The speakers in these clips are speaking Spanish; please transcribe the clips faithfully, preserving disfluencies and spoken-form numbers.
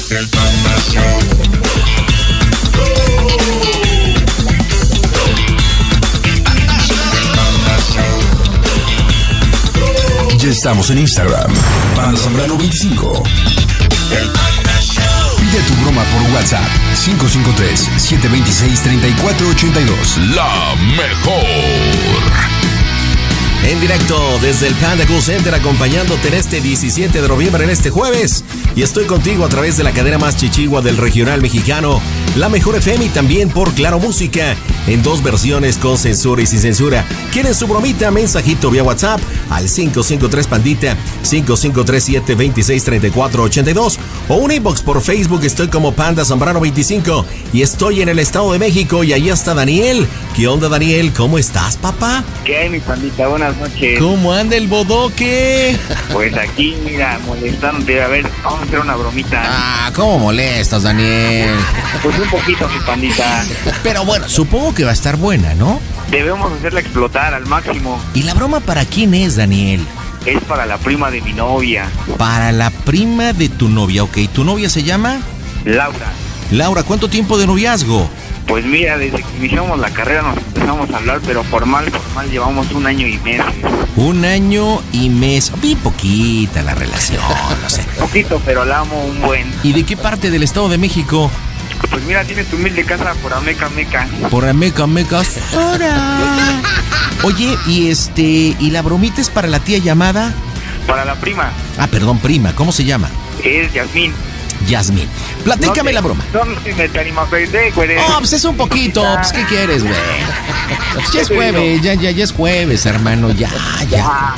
El Panda Show. Ya estamos en Instagram, Panda Zambrano veinticinco. El Panda Show. Pide tu broma por WhatsApp, cinco cinco tres, siete dos seis, tres cuatro ocho dos. La mejor. En directo desde el Panda Cool Center, acompañándote en este diecisiete de noviembre, en este jueves. Y estoy contigo a través de la cadena más chichigua del regional mexicano, La Mejor F M, y también por Claro Música, en dos versiones, con censura y sin censura. ¿Quieren su bromita? Mensajito vía WhatsApp al cinco cinco tres Pandita, cinco cinco tres siete dos seis, tres cuatro ocho dos, o un inbox por Facebook. Estoy como Panda Zambrano veinticinco y estoy en el Estado de México, y ahí está Daniel. ¿Qué onda, Daniel? ¿Cómo estás, papá? ¿Qué hay, mi pandita? Buenas noches. ¿Cómo anda el bodoque? Pues aquí, mira, molestándote. A ver, vamos a hacer una bromita. Ah, ¿cómo molestas, Daniel? Pues un poquito, mi pandita. Pero bueno, supongo que va a estar buena, ¿no? Debemos hacerla explotar al máximo. ¿Y la broma para quién es, Daniel? Es para la prima de mi novia, Para la prima de tu novia, ok. ¿Tu novia se llama? Laura. Laura, ¿cuánto tiempo de noviazgo? Pues mira, desde que iniciamos la carrera nos empezamos a hablar, pero formal, formal llevamos un año y meses. Un año y mes. Bien poquita la relación, no sé. Poquito, pero la amo un buen. ¿Y de qué parte del Estado de México? Pues mira, tienes tu humilde casa por Ameca Meca. Por Ameca Meca. Ahora. Oye, y este, ¿y la bromita es para la tía llamada? Para la prima, Ah, perdón, prima, ¿cómo se llama? es Yasmín. Yasmín. Platícame No te- la broma. No, no te me te animas, güey. Oh, pues es un poquito, pues ¿qué quieres, güey? Pues ya es jueves, ya, ya, ya es jueves, hermano, ya, ya. Ah,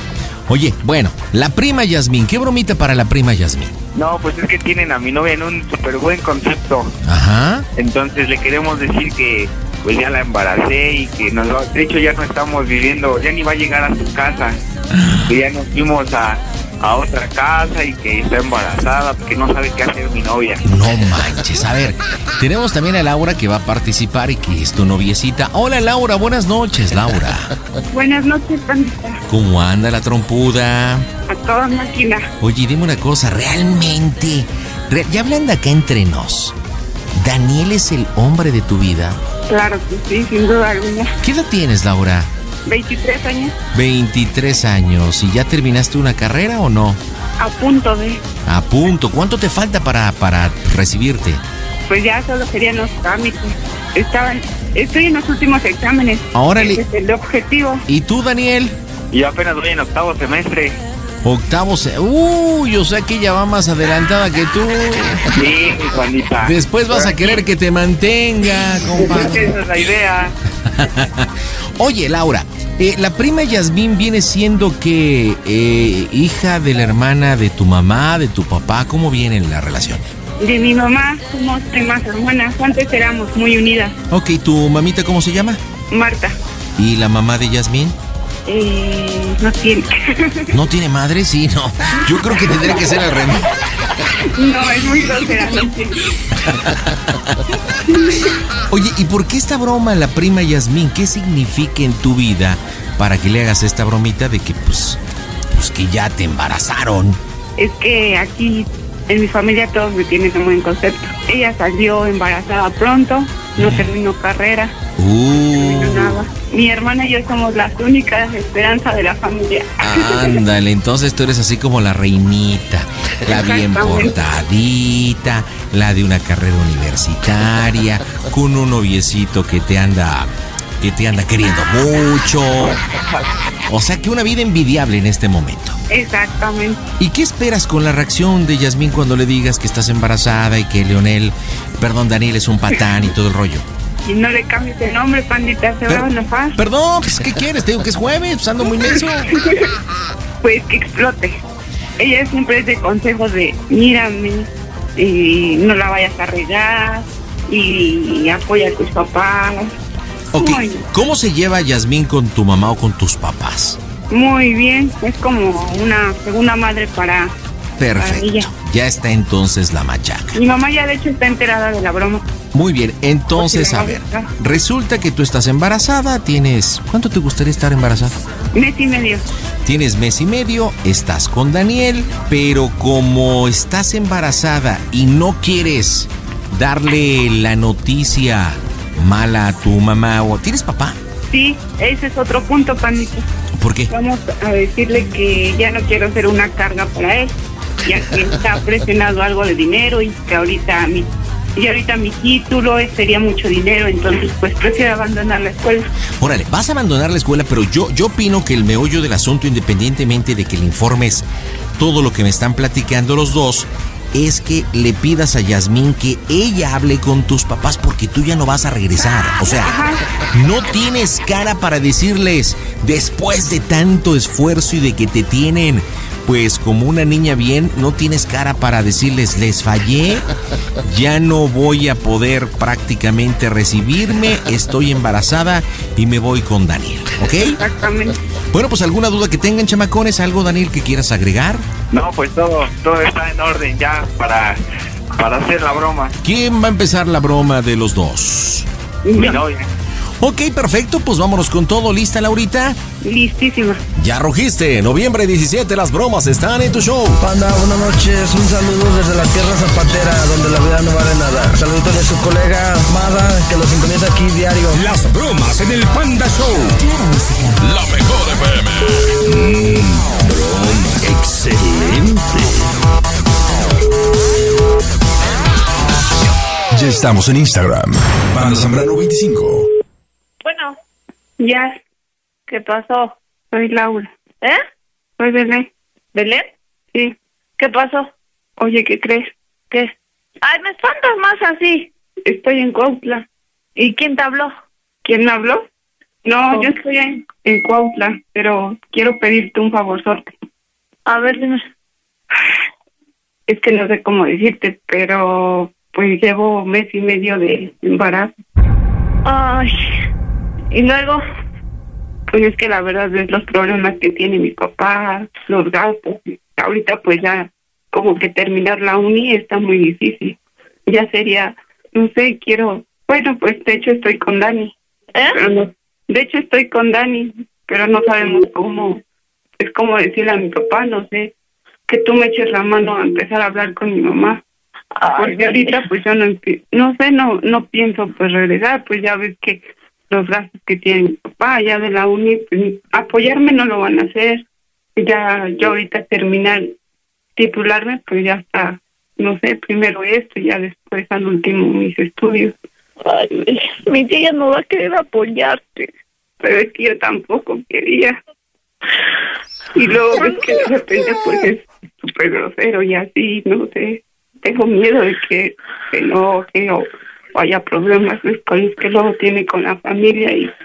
Oye, bueno, la prima Yasmín, ¿qué bromita para la prima Yasmín? no, pues es que tienen a mi novia en un súper buen concepto. Ajá. Entonces le queremos decir que pues ya la embaracé y que nos va- de hecho ya no estamos viviendo, ya ni va a llegar a su casa. Que ya nos fuimos a, a otra casa y que está embarazada porque no sabe qué hacer mi novia. No manches, a ver, tenemos también a Laura que va a participar y que es tu noviecita. Hola Laura, buenas noches, Laura. Buenas noches, pandita. ¿Cómo anda la trompuda? A toda máquina. Oye, dime una cosa, realmente, re- ya hablando acá entre nos, ¿Daniel es el hombre de tu vida? Claro que sí, sin duda alguna. ¿Qué edad tienes, Laura? veintitrés años, veintitrés años. ¿Y ya terminaste una carrera o no? a punto de. A punto. ¿Cuánto te falta para, para recibirte? Pues ya solo serían los trámites. Estaban, estoy en los últimos exámenes. Órale. Ese es el objetivo. ¿Y tú, Daniel? Y yo apenas voy en octavo semestre. Octavo. Se... Uy, o sea que ella va más adelantada que tú. Sí, mi pandita. Después vas a querer que te mantenga, compadre. Esa es la idea. Oye, Laura, eh, la prima Yasmín viene siendo que eh, hija de la hermana de tu mamá, de tu papá. ¿Cómo viene la relación? De mi mamá somos primas hermanas. Antes éramos muy unidas. Ok, ¿tu mamita cómo se llama? Marta, ¿Y la mamá de Yasmín? eh, no tiene. ¿No tiene madre? Sí, no. Yo creo que tendría que ser al revés. No, es muy grosera. No tiene. Oye, ¿y por qué esta broma, la prima Yasmín? ¿Qué significa en tu vida para que le hagas esta bromita de que, pues, pues que ya te embarazaron? Es que aquí en mi familia todos me tienen un buen concepto. Ella salió embarazada pronto, no terminó carrera, no terminó Uh, nada. Mi hermana y yo somos las únicas esperanzas de la familia. ándale, entonces tú eres así como la reinita, la bien Exactamente. portadita, la de una carrera universitaria, con un noviecito que te anda, que te anda queriendo mucho. O sea que una vida envidiable en este momento. Exactamente. ¿Y qué esperas con la reacción de Yasmín cuando le digas que estás embarazada y que Leonel, perdón, Daniel es un patán y todo el rollo? Y no le cambies el nombre, pandita, se va a enojar. Perdón, pues ¿qué quieres? Te digo que es jueves, pues ando muy menso. Pues que explote. Ella siempre es de consejos de mírame, y no la vayas a regar, y apoya a tus papás. Ok, Muy, ¿cómo se lleva Yasmín con tu mamá o con tus papás? muy bien, es como una segunda madre para, para Perfecto, ella. ya está entonces la machaca. Mi mamá ya de hecho está enterada de la broma. Muy bien, entonces, Porque le a va a ver, gustar. resulta que tú estás embarazada, tienes... ¿Cuánto te gustaría estar embarazada? Mes y medio. Tienes mes y medio, estás con Daniel, pero como estás embarazada y no quieres darle la noticia mala a tu mamá, o ¿tienes papá? Sí, ese es otro punto, Panito. ¿Por qué? Vamos a decirle que ya no quiero ser una carga para él, ya que está presionado algo de dinero y que ahorita mi, y ahorita mi título sería mucho dinero, entonces pues prefiero abandonar la escuela. Órale, vas a abandonar la escuela, pero yo, yo opino que el meollo del asunto, independientemente de que le informes todo lo que me están platicando los dos, es que le pidas a Yasmín que ella hable con tus papás porque tú ya no vas a regresar. O sea, no tienes cara para decirles, después de tanto esfuerzo y de que te tienen pues como una niña bien, no tienes cara para decirles, les fallé, ya no voy a poder prácticamente recibirme, estoy embarazada y me voy con Daniel, ¿ok? Exactamente. Bueno, pues alguna duda que tengan, chamacones, algo, Daniel, que quieras agregar. No, pues todo, todo está en orden ya para, para hacer la broma. ¿Quién va a empezar la broma de los dos? Mi novia. Ok, perfecto, pues vámonos con todo. ¿Lista, Laurita? Listísima. Ya rugiste, noviembre diecisiete, las bromas están en tu show. Panda, buenas noches, un saludo desde la tierra zapatera, donde la vida no vale nada. Saluditos de su colega Mada, que lo sintoniza aquí diario. Las bromas en el Panda Show. La mejor F M. Mmm, broma. Excelente. Ya estamos en Instagram. Panda Zambrano veinticinco. Bueno, Ya, ¿qué pasó? soy Laura. ¿Eh? Soy Belén. ¿Belén? Sí. ¿Qué pasó? Oye, ¿qué crees? ¿Qué? Ay, me espantas más así. Estoy en Cuautla. ¿Y quién te habló? ¿Quién me habló? No, Oh. yo estoy en, en Cuautla, pero quiero pedirte un favorzote. A ver, dime. Es que no sé cómo decirte, pero pues llevo mes y medio de embarazo. Ay, ¿y luego? Pues es que la verdad es los problemas que tiene mi papá, los gastos. Ahorita pues ya como que terminar la uni está muy difícil. Ya sería, no sé, quiero... Bueno, pues de hecho estoy con Dani. ¿Eh? Pero no, de hecho estoy con Dani, pero no sabemos cómo... Es como decirle a mi papá, no sé, que tú me eches la mano a empezar a hablar con mi mamá. Porque ahorita pues yo no empie- no sé, no no pienso pues regresar, pues ya ves que los gastos que tiene mi papá ya de la uni, pues, apoyarme no lo van a hacer. Ya yo ahorita terminar, titularme, pues ya está, no sé, primero esto y ya después al último mis estudios. Ay, mi tía no va a querer apoyarte. Pero es que yo tampoco quería. Y luego ves que de repente pues es súper grosero y así, no sé. Tengo miedo de que se enoje o, o haya problemas con los que luego tiene con la familia. Y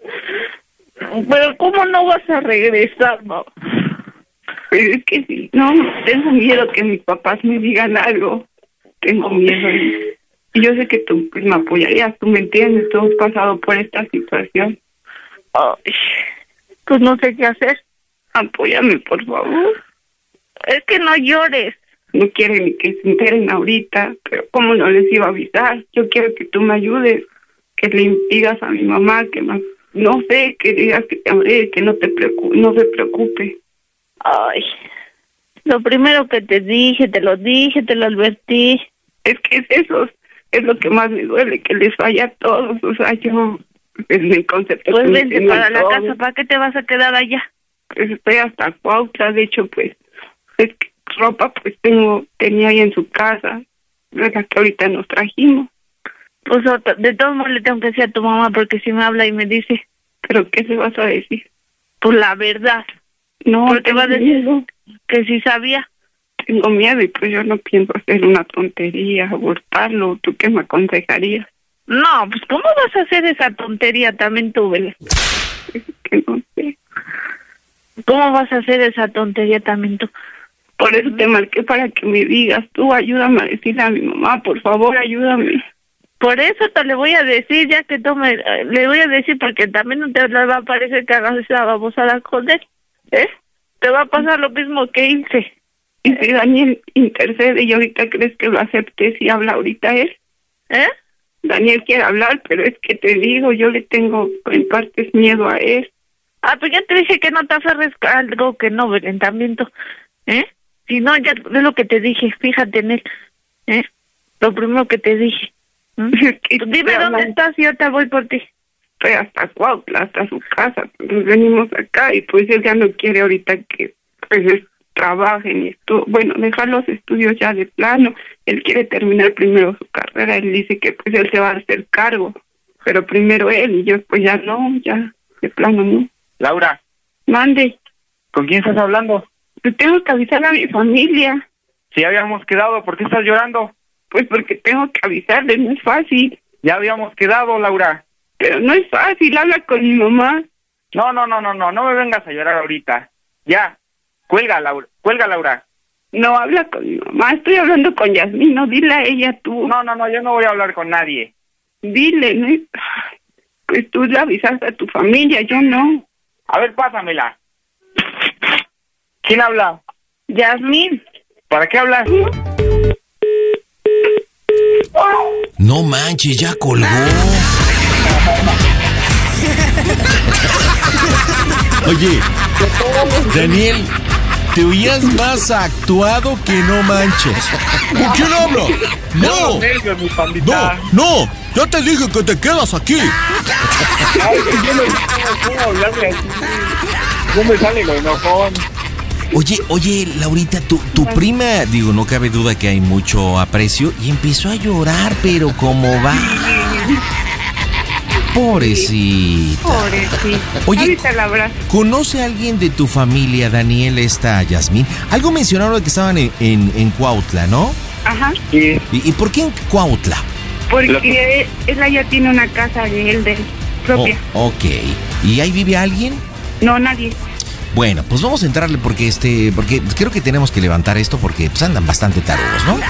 Pero ¿cómo no vas a regresar, mamá? pero es que sí, no, tengo miedo que mis papás me digan algo. Tengo miedo y, y yo sé que tú pues, me apoyarías, tú me entiendes, tú has pasado por esta situación. Ay, pues no sé qué hacer. Apóyame, por favor. Es que no llores. No quieren ni que se enteren ahorita, pero ¿cómo no les iba a avisar? Yo quiero que tú me ayudes, que le digas a mi mamá que más, no sé, que digas que te amaré, que no te preocupe, no se preocupe. Ay, lo primero que te dije, te lo dije, te lo advertí. Es que es eso, es lo que más me duele, que les falla a todos, o sea, yo, en el concepto Pues que me vente tengo para la todo, casa, ¿para qué te vas a quedar allá? pues estoy hasta Cuautla, de hecho, pues, es que ropa pues tengo, tenía ahí en su casa, la que ahorita nos trajimos. Pues otra- de todos modos le tengo que decir a tu mamá porque si me habla y me dice, ¿Pero qué se vas a decir? pues la verdad, No, porque tengo va a decir miedo. que sí sabía. Tengo miedo y pues yo no pienso hacer una tontería, abortarlo. ¿Tú qué me aconsejarías? No, pues ¿cómo vas a hacer esa tontería también tú, Belén? Es que no sé. ¿Cómo vas a hacer esa tontería también tú? Por eso te marqué para que me digas. Tú ayúdame a decirle a mi mamá, por favor, ayúdame. Por eso te le voy a decir, ya que tú me... eh, le voy a decir porque también no te le va a parecer que hagas esa babosada con él, ¿eh? Te va a pasar lo mismo que hice. Y si Daniel intercede y ahorita crees que lo acepte si habla ahorita él. ¿Eh? Daniel quiere hablar, pero es que te digo, yo le tengo en partes miedo a él. Ah, pues ya te dije que no te aferres a algo que no, Belén, también tú, ¿eh? Si no, ya es lo que te dije, fíjate en él, ¿eh? Lo primero que te dije. ¿Mm? Tú dime dónde estás y yo te voy por ti. Estoy hasta Cuautla, hasta su casa. Nos venimos acá y pues él ya no quiere ahorita que pues es, trabajen y esto, bueno, dejar los estudios ya de plano. Él quiere terminar primero su carrera. Él dice que pues él se va a hacer cargo, pero primero él y yo pues ya no, ya de plano no. Laura. Mande. ¿Con quién estás hablando? Pues tengo que avisar a mi familia. Si habíamos quedado, ¿por qué estás llorando? Pues porque tengo que avisarle, no es fácil. Ya habíamos quedado, Laura. Pero no es fácil, habla con mi mamá. No, no, no, no, no, no me vengas a llorar ahorita. Ya, cuelga, Laura, cuelga, Laura. No, habla con mi mamá, estoy hablando con Yasmín, no, dile a ella tú. No, no, no, yo no voy a hablar con nadie. Dile, ¿no? Pues tú le avisaste a tu familia, yo no. A ver, pásamela. ¿Quién habla? Yasmín. ¿Para qué hablas? No manches, ya colgó. Oye, Daniel, te oías más actuado que no manches. ¿Con quién hablo? No, no, no, ya te dije que te quedas aquí. Ay, yo no sé cómo hablarle así. No me sale lo enojón. Oye, oye, Laurita, tu, tu prima, digo, no cabe duda que hay mucho aprecio, y empezó a llorar, pero ¿cómo va? Pobrecita. Pobrecita. Oye, ahorita la abrazo. ¿Conoce a alguien de tu familia, Daniel, esta Yasmín? Algo mencionaron que estaban en, en, en Cuautla, ¿no? Ajá. Sí. ¿Y, ¿Y por qué en Cuautla? Porque ella ya tiene una casa de él, de él, propia. Oh, ok. ¿Y ahí vive alguien? No, nadie. Bueno, pues vamos a entrarle porque este, porque creo que tenemos que levantar esto porque pues andan bastante tarudos, ¿no?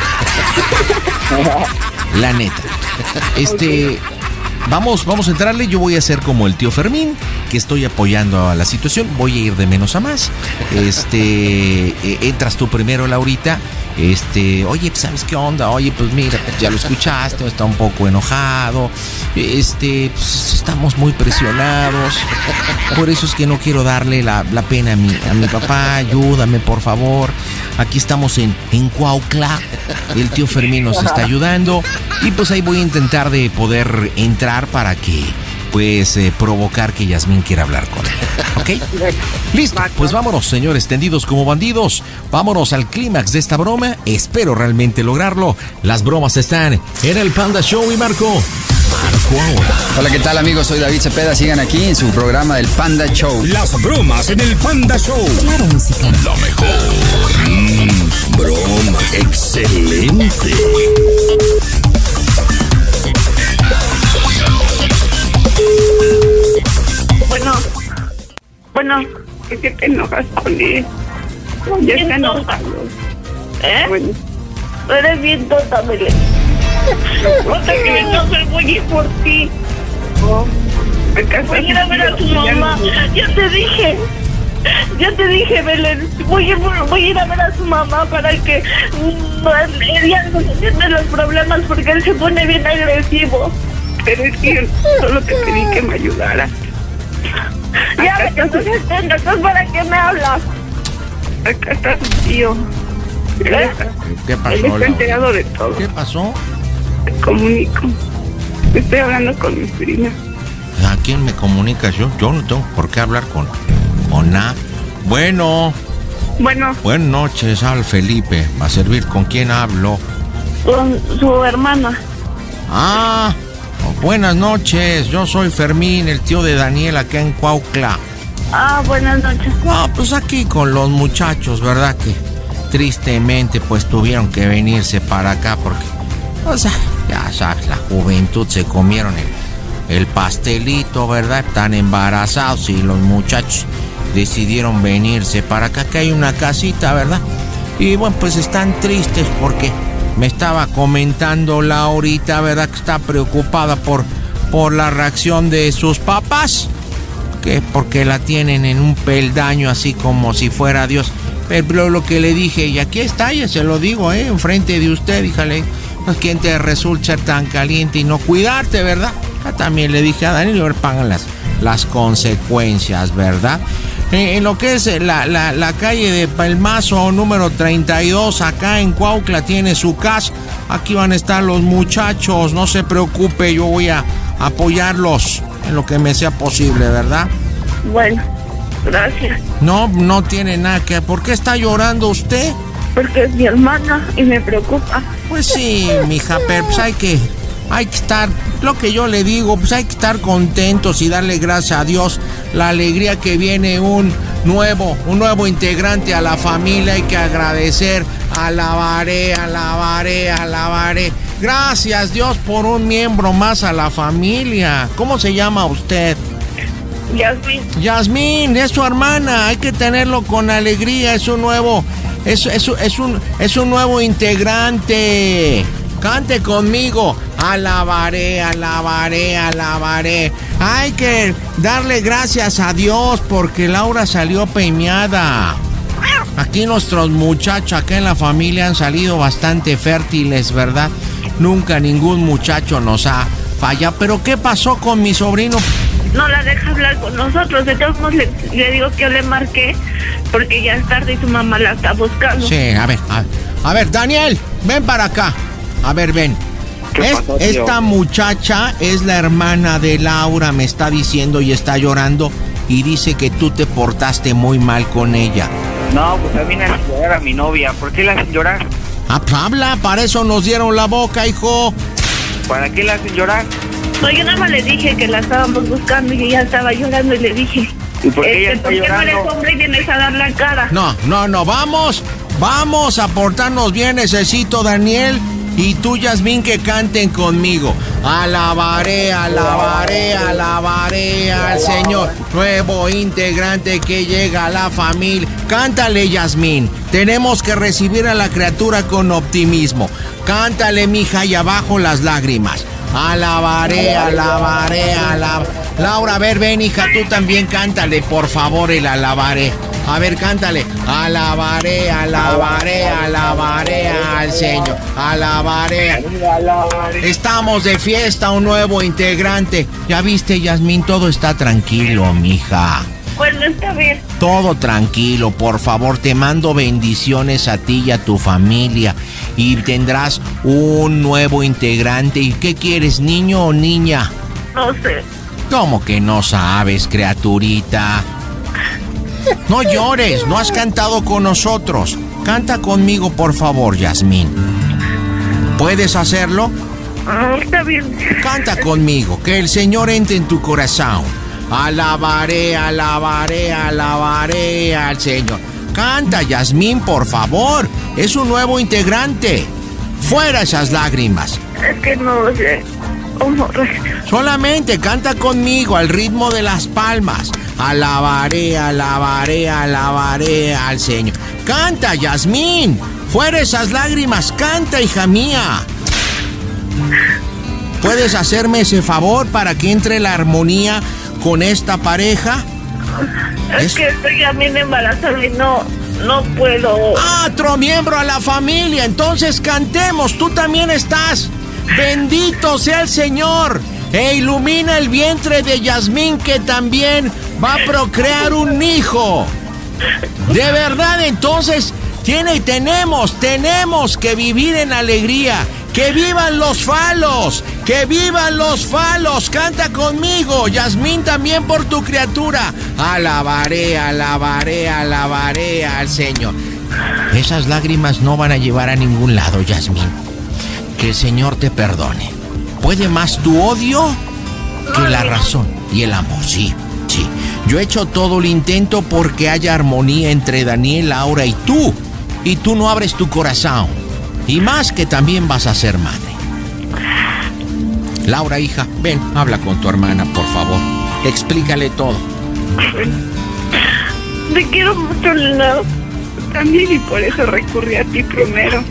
La neta. Este, vamos, vamos a entrarle. Yo voy a hacer como el tío Fermín, que estoy apoyando a la situación. Voy a ir de menos a más. Este, eh, entras tú primero, Laurita. Este, oye, pues, ¿sabes qué onda? Oye, pues mira, ya lo escuchaste, está un poco enojado. Este, pues estamos muy presionados. Por eso es que no quiero darle la, la pena a mi, a mi papá. Ayúdame, por favor. Aquí estamos en, en Cuautla. El tío Fermín nos está ayudando. Y pues ahí voy a intentar de poder entrar para que, pues, eh, provocar que Yasmín quiera hablar con él. ¿Ok? Listo, pues vámonos, señores, tendidos como bandidos. Vámonos al clímax de esta broma. Espero realmente lograrlo. Las bromas están en el Panda Show y Marco. Marco ahora. Hola, ¿qué tal, amigos? Soy David Cepeda. Sigan aquí en su programa del Panda Show. Las bromas en el Panda Show. Claro, música. Lo mejor. Mm, broma. Excelente. Bueno, bueno, es que te enojas con él. Ya está enojado. ¿Eh? Bueno, Tú eres bien tonta, Belén. No te que me enojes, voy a ir por ti. no. Acá Voy a ir a ver a tu mamá. Ya te dije. Ya te dije, Belén. Voy a, voy a ir a ver a su mamá para que mm, ella nos entienda los problemas porque él se pone bien agresivo. Pero es que yo solo te pedí que me ayudaras. Ya Acá me está estás su- entendiendo, entonces ¿para qué me hablas? Acá está su tío. Él ¿Qué? está, ¿Qué él pasó, está Laura? enterado de todo. ¿Qué pasó? Te comunico. Estoy hablando con mi prima. ¿A quién me comunicas yo? Yo no tengo por qué hablar con Ona. Bueno, Bueno, buenas noches, al Felipe. ¿Va a servir? ¿Con quién hablo? Con su hermana. Ah, buenas noches. Yo soy Fermín, el tío de Daniel, acá en Cuautla. Ah, buenas noches. No, pues aquí con los muchachos, ¿verdad? Que tristemente pues tuvieron que venirse para acá porque, o sea, ya sabes, la juventud se comieron el, el pastelito, ¿verdad? Están embarazados y los muchachos decidieron venirse para acá, que hay una casita, ¿verdad? Y bueno, pues están tristes porque me estaba comentando Laurita, ¿verdad? Que está preocupada por, por la reacción de sus papás. Que porque la tienen en un peldaño así como si fuera Dios. Pero lo que le dije, y aquí está, ya se lo digo, ¿eh? Enfrente de usted, díjale, pues quién te resulta ser tan caliente y no cuidarte, ¿verdad? Ah, también le dije a Daniel, a ver, pagan las, las consecuencias, ¿verdad? Eh, en lo que es la, la, la calle de Palmazo número treinta y dos, acá en Cuautla tiene su casa. Aquí van a estar los muchachos, no se preocupe, yo voy a apoyarlos en lo que me sea posible, ¿verdad? Bueno, gracias. No, no tiene nada que... ¿Por qué está llorando usted? Porque es mi hermana y me preocupa. Pues sí, mija, pero pues hay que... Hay que estar, lo que yo le digo, pues hay que estar contentos y darle gracias a Dios la alegría que viene un nuevo, un nuevo integrante a la familia. Hay que agradecer, alabaré, alabaré, alabaré. Gracias Dios por un miembro más a la familia. ¿Cómo se llama usted? Yasmín. Yasmín, es su hermana, hay que tenerlo con alegría, es un nuevo, es, es, es un, es un nuevo integrante. Cante conmigo, alabaré, alabaré, alabaré. Hay que darle gracias a Dios porque Laura salió premiada. Aquí nuestros muchachos, acá en la familia, han salido bastante fértiles, ¿verdad? Nunca ningún muchacho nos ha fallado. ¿Pero qué pasó con mi sobrino? No la deja hablar con nosotros. De todos modos le, le digo que yo le marqué porque ya es tarde y su mamá la está buscando. Sí, a ver, a ver, a ver, Daniel, ven para acá. A ver, ven. Es, pasó, esta muchacha es la hermana de Laura, me está diciendo y está llorando y dice que tú te portaste muy mal con ella. No, pues a mí me hacen llorar a mi novia. ¿Por qué la hacen llorar? Ah, habla, para eso nos dieron la boca, hijo. ¿Para qué la hacen llorar? No, yo nada más le dije que la estábamos buscando y ella estaba llorando y le dije... ¿Y por qué ella este, está ¿por qué llorando? no eres hombre y vienes a dar la cara? No, no, no, vamos, vamos a portarnos bien, necesito, Daniel... Y tú, Yasmín, que canten conmigo. Alabaré, alabaré, alabaré al Señor. Nuevo integrante que llega a la familia. Cántale, Yasmín. Tenemos que recibir a la criatura con optimismo. Cántale, mija, y abajo las lágrimas. Alabaré, alabaré, alabaré. Laura, a ver, ven, hija, tú también cántale, por favor, el alabaré. A ver, cántale. Alabaré, alabaré, alabaré al Señor. Alabaré. Estamos de fiesta, un nuevo integrante. Ya viste, Yasmín, todo está tranquilo, mija. Bueno, está bien. Todo tranquilo, por favor, te mando bendiciones a ti y a tu familia. Y tendrás un nuevo integrante. ¿Y qué quieres, niño o niña? No sé. ¿Cómo que no sabes, criaturita? No llores, no has cantado con nosotros. Canta conmigo, por favor, Yasmín. ¿Puedes hacerlo? Ah, está bien. Canta conmigo, que el Señor entre en tu corazón. Alabaré, alabaré, alabaré al Señor. Canta, Yasmín, por favor. Es un nuevo integrante. Fuera esas lágrimas. Es que no sé cómo. Solamente canta conmigo al ritmo de las palmas. Alabaré, alabaré, alabaré al Señor. Canta, Yasmín. Fuera esas lágrimas. Canta, hija mía. ¿Puedes hacerme ese favor para que entre la armonía con esta pareja? Es, es... que estoy también embarazada y no, no puedo. Ah, otro miembro a la familia. Entonces cantemos. Tú también estás. Bendito sea el Señor. E ilumina el vientre de Yasmín, que también va a procrear un hijo. De verdad, entonces, tiene y tenemos, tenemos que vivir en alegría. ¡Que vivan los falos! ¡Que vivan los falos! Canta conmigo, Yasmín, también por tu criatura. Alabaré, alabaré, alabaré al Señor. Esas lágrimas no van a llevar a ningún lado, Yasmín. Que el Señor te perdone. ¿Puede más tu odio que la razón y el amor? Sí, sí. Yo he hecho todo el intento porque haya armonía entre Daniel, Laura y tú. Y tú no abres tu corazón. Y más que también vas a ser madre. Laura, hija, ven, habla con tu hermana, por favor. Explícale todo. Te quiero mucho, Lina. También, y por eso recurrí a ti primero.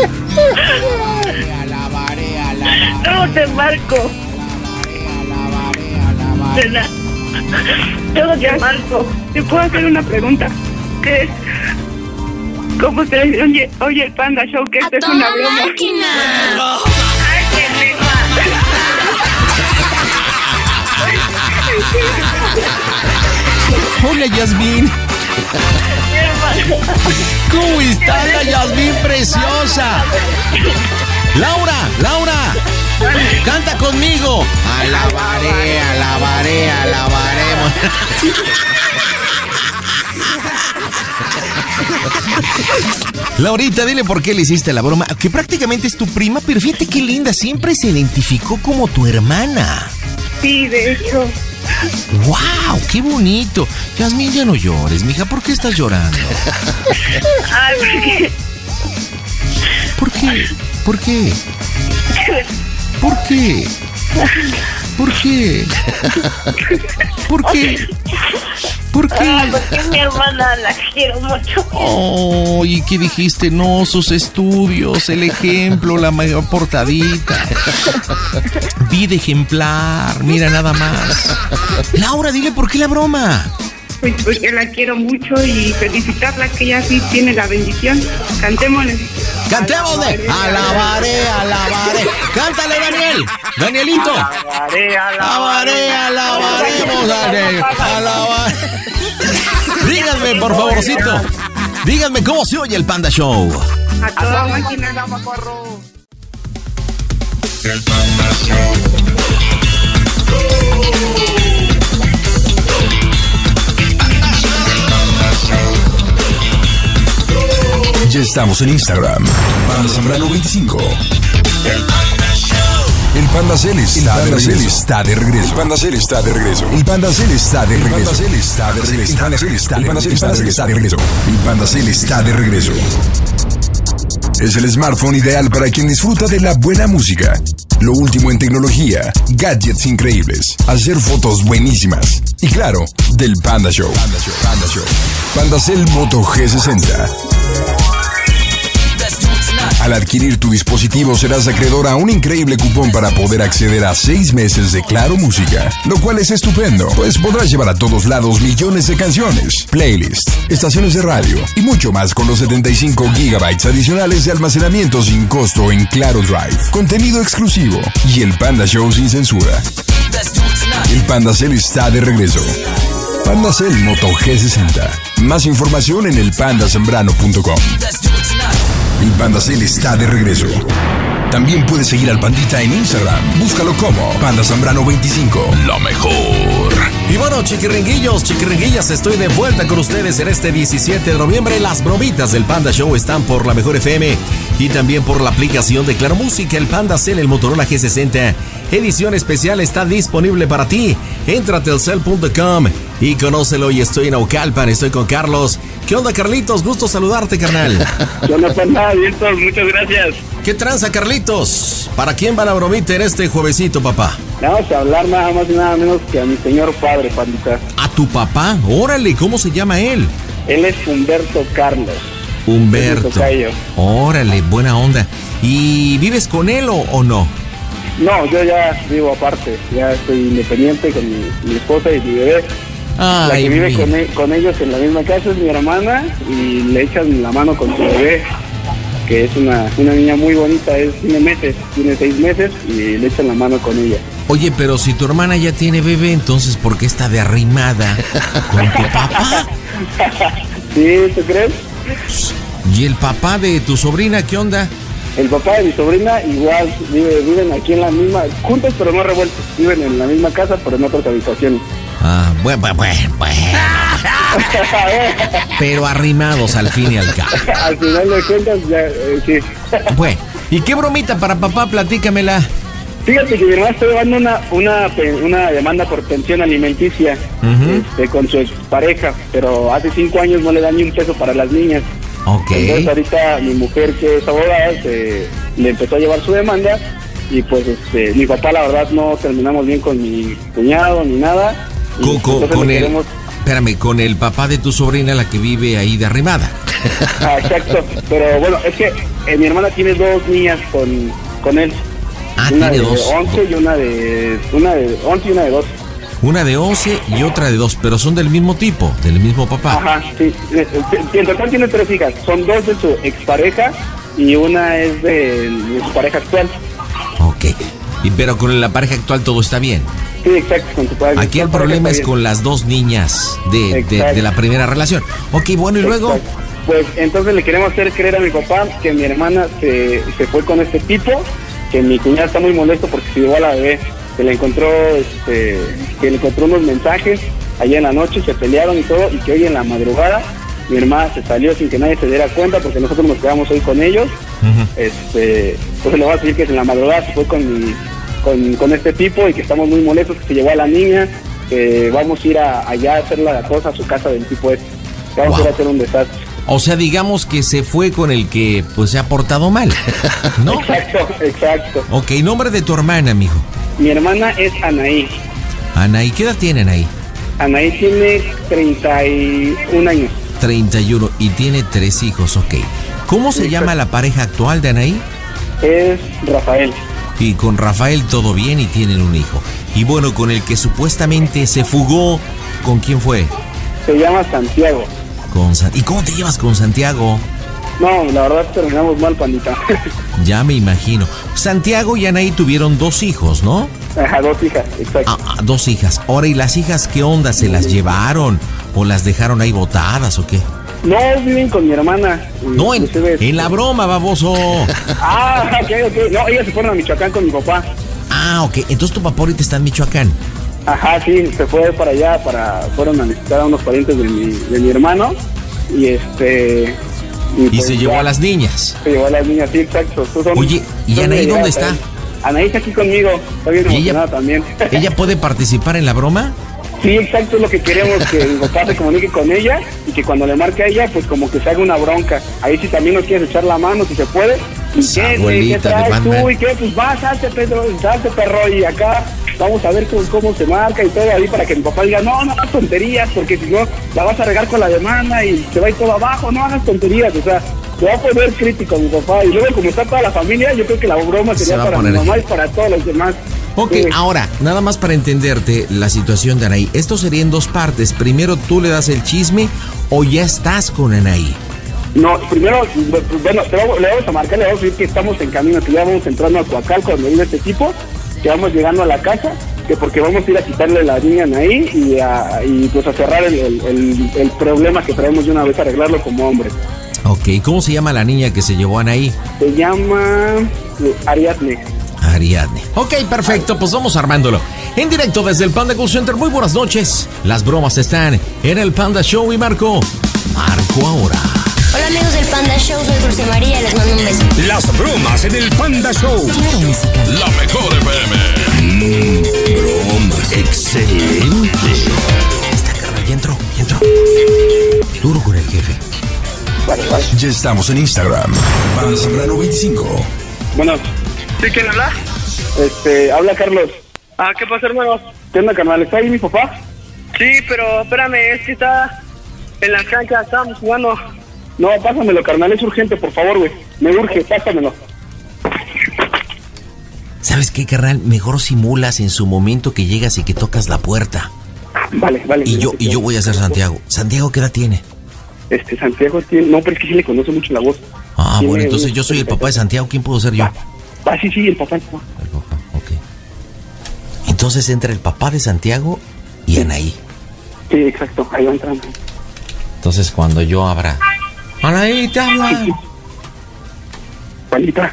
Alabaré, alabaré. No, te marco. Alabaré, alabaré, alabaré. Todo te marco. ¿Te puedo hacer una pregunta? ¿Qué es? ¿Cómo se oye, oye el Panda Show? Que esto es una broma. Máquina. Ay, qué Hola, Yasmín. ¿Cómo está la Yasmín preciosa? Laura, Laura, canta conmigo. Alabaré, alabaré, alabaremos. Laurita, dile por qué le hiciste la broma, que prácticamente es tu prima, pero fíjate qué linda, siempre se identificó como tu hermana. Sí, de hecho. ¡Wow! ¡Qué bonito! Yasmín, ya no llores, mija, ¿por qué estás llorando? Ay, ¿por qué? ¿Por qué? ¿Por qué? ¿Por qué? ¿Por qué? ¿Por qué? Ah, porque mi hermana la quiero mucho. Oh, ¿y qué dijiste? No, sus estudios, el ejemplo, la mayor portadita. Vida ejemplar, mira nada más. Laura, dile por qué la broma. Pues porque la quiero mucho y felicitarla que ella sí tiene la bendición. Cantémosle. Cantémosle. Alabaré, alabaré. Cántale, Daniel. Danielito. Alabaré, Alabaré, alabaremos, Daniel. Alabaré. Díganme, por favorcito. Díganme cómo se oye el Panda Show. A toda máquina la macorro. El Panda Show. Ya estamos en Instagram. Panda Zambrano veinticinco. El Panda Show. El Panda Cel está de regreso. Está de regreso. El Panda Cel está de regreso. El Panda Cel está de regreso. El Panda Cel está de regreso. El Panda Cel está de regreso. El Panda Cel está de regreso. Es el smartphone ideal para quien disfruta de la buena música, lo último en tecnología, gadgets increíbles, hacer fotos buenísimas y claro, del Panda Show. Panda Show. Panda Show. PandaCel Moto G sesenta. Al adquirir tu dispositivo serás acreedor a un increíble cupón para poder acceder a seis meses de Claro Música, lo cual es estupendo, pues podrás llevar a todos lados millones de canciones, playlists, estaciones de radio y mucho más con los setenta y cinco gigabytes adicionales de almacenamiento sin costo en Claro Drive, contenido exclusivo y el Panda Show sin censura. El PandaCel está de regreso. PandaCel Moto G sesenta. Más información en el panda zambrano punto com. El PandaCel está de regreso. También puedes seguir al Pandita en Instagram. Búscalo como Panda Zambrano veinticinco. Lo mejor. Y bueno, chiquiringuillos, chiquiringuillas, estoy de vuelta con ustedes en este diecisiete de noviembre. Las bromitas del Panda Show están por la Mejor F M y también por la aplicación de Claro Música. El PandaCel, el Motorola G sesenta, edición especial, está disponible para ti. Entra a telcel punto com y conócelo. Y estoy en Naucalpan, estoy con Carlos. ¿Qué onda, Carlitos? Gusto saludarte, carnal. Yo no pasa nada, bien, todos, muchas gracias. ¿Qué tranza, Carlitos? ¿Para quién va la bromita en este juevesito, papá? Vamos a hablar nada más y nada menos que a mi señor padre, Pandita. ¿A tu papá? Órale, ¿cómo se llama él? Él es Humberto Carlos. Humberto. Órale, buena onda. ¿Y vives con él o, o no? No, yo ya vivo aparte. Ya estoy independiente con mi, mi esposa y mi bebé. Ay, la que vive mi... con, e- con ellos en la misma casa es mi hermana y le echan la mano con su bebé, que es una, una niña muy bonita, es, tiene meses, tiene seis meses y le echan la mano con ella. Oye, pero si tu hermana ya tiene bebé, entonces ¿por qué está de arrimada con tu papá? ¿Sí? ¿Tú crees? ¿Y el papá de tu sobrina qué onda? El papá de mi sobrina igual vive, viven aquí en la misma, juntos pero no revueltos, viven en la misma casa pero en otras habitaciones. Ah, bueno, bueno, bueno. Pero arrimados al fin y al cabo. Al final de cuentas, ya, eh, sí. Bueno, ¿y qué bromita para papá? Platícamela. Fíjate que mi hermana está llevando una, una, una demanda por pensión alimenticia uh-huh. este, con su pareja, pero hace cinco años no le dan ni un peso para las niñas. Ok. Entonces ahorita mi mujer, que es abogada, se, le empezó a llevar su demanda y pues este, mi papá la verdad no terminamos bien con mi cuñado ni nada. Con, con, con el, queremos... espérame, con el papá de tu sobrina, la que vive ahí de arrimada. Ah, exacto, pero bueno, es que eh, mi hermana tiene dos niñas con, con él. Ah, una tiene de dos. once y una de, una de once y una de dos. Una de once y otra de dos, pero son del mismo tipo, del mismo papá. Ajá, sí. En total tiene tres hijas, son dos de su expareja y una es de, de su pareja actual. Ok, y pero con la pareja actual todo está bien. Sí, exacto, con tu padre. Aquí el problema es con las dos niñas de, de, de la primera relación. Ok, bueno, ¿y luego? Exacto. Pues entonces le queremos hacer creer a mi papá que mi hermana se, se fue con este tipo, que mi cuñada está muy molesto porque se llevó a la bebé, que le encontró, este, que le encontró unos mensajes allá en la noche, se pelearon y todo, y que hoy en la madrugada mi hermana se salió sin que nadie se diera cuenta porque nosotros nos quedamos hoy con ellos. Uh-huh. Este, entonces le voy a decir que en la madrugada se fue con, mi, con, con este tipo y que estamos muy molestos, que se llevó a la niña, que vamos a ir a, allá a hacer la cosa a su casa del tipo este, que vamos wow. a ir a hacer un desastre. O sea, digamos que se fue con el que pues se ha portado mal, ¿no? Exacto, exacto. Ok, nombre de tu hermana, mijo. Mi hermana es Anaí. Anaí, ¿qué edad tiene Anaí? Anaí tiene treinta y un años. treinta y uno y tiene tres hijos, ok. ¿Cómo se llama la pareja actual de Anaí? Es Rafael. Y con Rafael todo bien y tienen un hijo. Y bueno, con el que supuestamente se fugó, ¿con quién fue? Se llama Santiago. Con San... ¿Y cómo te llevas con Santiago? No, la verdad terminamos mal, pandita. Ya me imagino. Santiago y Anaí tuvieron dos hijos, ¿no? Ajá, dos hijas, exacto. Ah, dos hijas. Ahora, ¿y las hijas qué onda? ¿Se las llevaron o las dejaron ahí botadas o qué? No, viven con mi hermana. No, en, en la broma, baboso. Ah, ok, ok. No, ellas se fueron a Michoacán con mi papá. Ah, ok. Entonces tu papá ahorita está en Michoacán. Ajá, sí, se fue para allá, para fueron a visitar a unos parientes de mi, de mi hermano. Y este... Y, y pues se llevó ya, a las niñas. Se llevó a las niñas, sí, exacto. Son, Oye, ¿y Anaí dónde está? Anaí está aquí conmigo, está bien emocionada ella, también. ¿Ella puede participar en la broma? Sí, exacto, es lo que queremos, que mi papá se comunique con ella y que cuando le marque a ella, pues como que se haga una bronca. Ahí si también nos quieres echar la mano, si se puede. ¿Y qué, güey? ¿Qué traes tú? ¿Y qué? Pues va, salte, Pedro, salte, perro, y acá vamos a ver cómo, cómo se marca y todo ahí para que mi papá diga, no, no hagas tonterías, porque si no, la vas a regar con la demanda y se va a ir todo abajo, no hagas tonterías, o sea, se va a poner crítico a mi papá. Y luego, como está toda la familia, yo creo que la broma sería para mi mamá y para todos los demás. Ok, sí. Ahora, nada más para entenderte la situación de Anaí. Esto sería en dos partes. Primero, ¿tú le das el chisme o ya estás con Anaí? No, primero, bueno, le vamos a marcar, le vamos a decir que estamos en camino, que ya vamos entrando a Coacalco, donde vive este tipo, que vamos llegando a la casa, que porque vamos a ir a quitarle la niña a Anaí y, a, y pues a cerrar el, el, el, el problema que traemos de una vez, arreglarlo como hombres. Ok, ¿cómo se llama la niña que se llevó a Anaí? Se llama Ariadne. Ariadne. Ok, perfecto, pues vamos armándolo. En directo desde el Panda Call Center, muy buenas noches. Las bromas están en el Panda Show y Marco. Marco ahora. Hola amigos del Panda Show, soy Dulce María y les mando un beso. Las bromas en el Panda Show. Claro, música. La mejor F M. Mmm, bromas. Excelente. Está carnal, ya entró, ya entró. Duro con el jefe. Vale, vale. Ya estamos en Instagram. Panda Zambrano veinticinco. Bueno. ¿Sí, quién habla? Este, habla Carlos. Ah, ¿qué pasa, hermano? ¿Qué onda, carnal? ¿Está ahí mi papá? Sí, pero espérame, es que está en la cancha, estábamos jugando. No, pásamelo, carnal, es urgente, por favor, güey. Me urge, pásamelo. ¿Sabes qué, carnal? Mejor simulas en su momento que llegas y que tocas la puerta. Vale, vale. Y yo, y yo voy a ser Santiago. ¿Santiago qué edad tiene? Este, Santiago tiene... No, pero es que sí le conoce mucho la voz. Ah, tiene bueno, entonces un... yo soy el papá de Santiago. ¿Quién puedo ser yo? Ah, ah sí, sí, el papá, el papá. El papá, ok. Entonces entra el papá de Santiago y sí. Anaí. Sí, exacto, ahí va entrando. Entonces cuando yo abra... Anaí, te habla. Sí, sí. Juanita.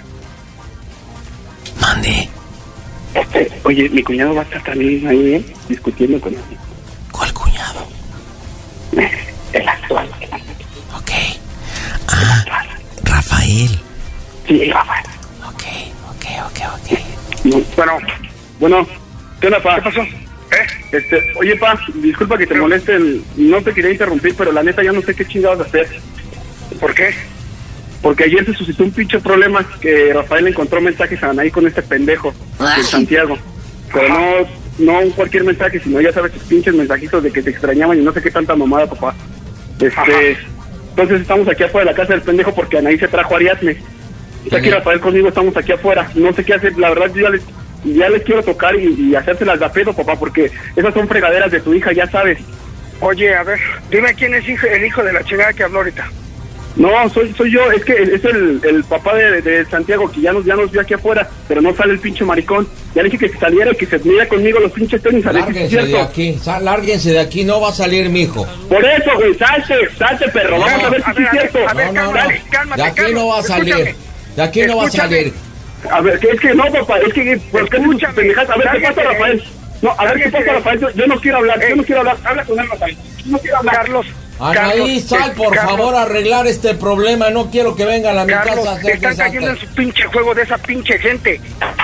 Mande. Este, oye, mi cuñado va a estar también ahí, ¿eh? Discutiendo con él. ¿Cuál cuñado? El actual. Ok. Ah, Rafael. Sí, Rafael. Ok, ok, ok, ok. No, bueno, bueno, ¿qué onda, pa? ¿Qué pasó? ¿Eh? Este, oye, pa, disculpa que te moleste, el, no te quería interrumpir, pero la neta ya no sé qué chingados hacer. ¿Por qué? Porque ayer se suscitó un pinche problema que Rafael encontró mensajes a Anaí con este pendejo de Santiago. Pero no, no cualquier mensaje, sino ya sabes, tus pinches mensajitos de que te extrañaban y no sé qué tanta mamada, papá. Este, Ajá. Entonces estamos aquí afuera de la casa del pendejo porque Anaí se trajo a Ariadne. Está aquí Rafael conmigo, estamos aquí afuera. No sé qué hacer, la verdad yo ya les, ya les quiero tocar y, y hacérselas de a pedo, papá, porque esas son fregaderas de tu hija, ya sabes. Oye, a ver, dime quién es hijo, el hijo de la chingada que habló ahorita. No, soy soy yo, es que es el, el papá de, de Santiago, que ya nos, ya nos vio aquí afuera, pero no sale el pinche maricón. Ya le dije que saliera y que se midiera conmigo los pinches tenis. A ver si es Lárguense de cierto. aquí, sal- lárguense de aquí, no va a salir mi hijo. Por eso, güey, salte, salte, perro. No, Vamos a ver si a sí es cierto. No, no, no, de aquí no va a salir, de aquí no va a salir. A ver, que es que no, papá, es que, ¿por qué tus pendejadas? A ver, ¿qué pasa, Rafael? No, a ver, ¿qué pasa, Rafael? Yo, yo no quiero hablar, yo no quiero hablar. Habla con él, Rafael. Yo no quiero hablar. Carlos. Anaí, sal por Carlos. favor a arreglar este problema, no quiero que vengan a mi Carlos, casa a te hacer están desastre. cayendo en su pinche juego de esa pinche gente.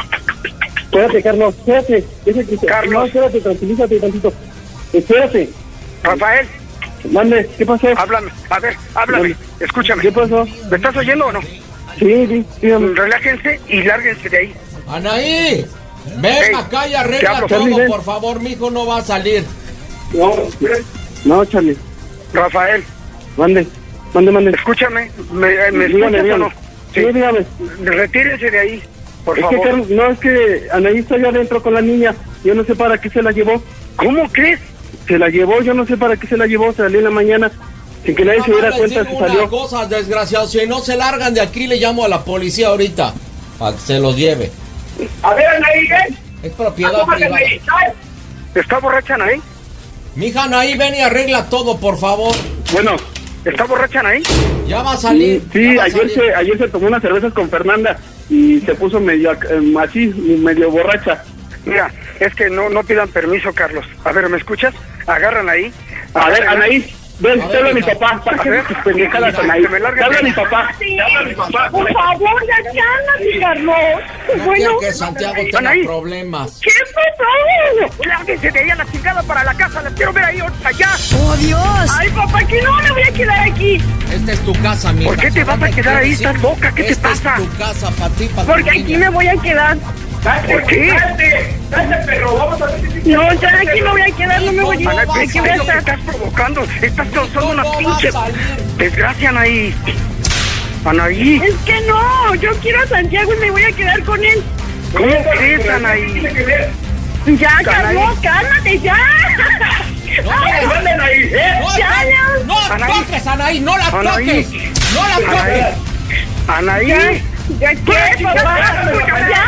Espérate, Carlos, espérate. Ese que- Carlos. No, espérate, tranquilízate tantito. Espérate. Rafael. Mande, ¿qué pasó? Háblame, a ver, háblame, Mande. escúchame. ¿Qué pasó? ¿Me estás oyendo o no? Sí, sí, dígame. Relájense y lárguense de ahí. Anaí, ven Hey, acá y te arregla hablo. todo, Charlie, ven. por favor, mi hijo no va a salir. No, no, Charlie. Rafael, Mande, mande, mande. escúchame, ¿me, me Dígame, escuchas o dígame. no? Sí, dígame. Retírense de ahí, por Es que, favor. Carlos, no, es que Anaí está allá adentro con la niña. Yo no sé para qué se la llevó. ¿Cómo crees? Se la llevó, yo no sé para qué se la llevó. Salió en la mañana sin que nadie se diera Nada más les cuenta, digo se una salió. cosa, desgraciado, si no se largan de aquí le llamo a la policía ahorita, para que se los lleve. A ver, Anaí, ven. Es propiedad privada. ¿Está borracha Anaí? Mija, Anaí, ven y arregla todo, por favor. Bueno, ¿Está borracha Anaí? Ya va a salir. sí, ya va a ayer salir. se, ayer se tomó unas cervezas con Fernanda y se puso medio eh, así, medio borracha. Mira, es que no no pidan permiso, Carlos. A ver, ¿me escuchas? Agarran ahí. A ver, Anaí, ven, A te habla ver, mi hija. papá, para A que ver, tus pendejadas, que Anaí. me larguen Te habla de- mi papá, te habla mi papá. Por favor, ya cálmate, Carlos. No Bueno, quiero que Santiago tenga Anaí. problemas. ¿qué pasó? Lárguense de ahí a la chingada para la casa. Les quiero ver ahí allá. ¡Oh, Dios! Ay, papá, que no me voy a quedar aquí. Esta es tu casa, mija. ¿Por qué te vas a quedar ahí? Sí. ¿Estás loca? ¿Qué te Esta pasa? es tu casa, para ti, para Porque aquí me voy a quedar. ¿Por qué? Salte, salte, perro, vamos a ver si No, ya aquí me voy a quedar, no me voy a No ir. va a Aquí voy a ¿Qué es lo que estar. estás provocando? Estás causando No una va a pinche salir. desgracia, Anaí. Anaí, Es que no, yo quiero a Santiago y me voy a quedar con él. ¿cómo crees, Anaí? Ya, Carlos, cálmate, ya. Ay, Manden ahí, ¿eh? No, Ya, ya. no Anaí. toques, Anaí, no la Anaí. toques. No la toques. Anaí. ¿Ya qué, papá? Ya,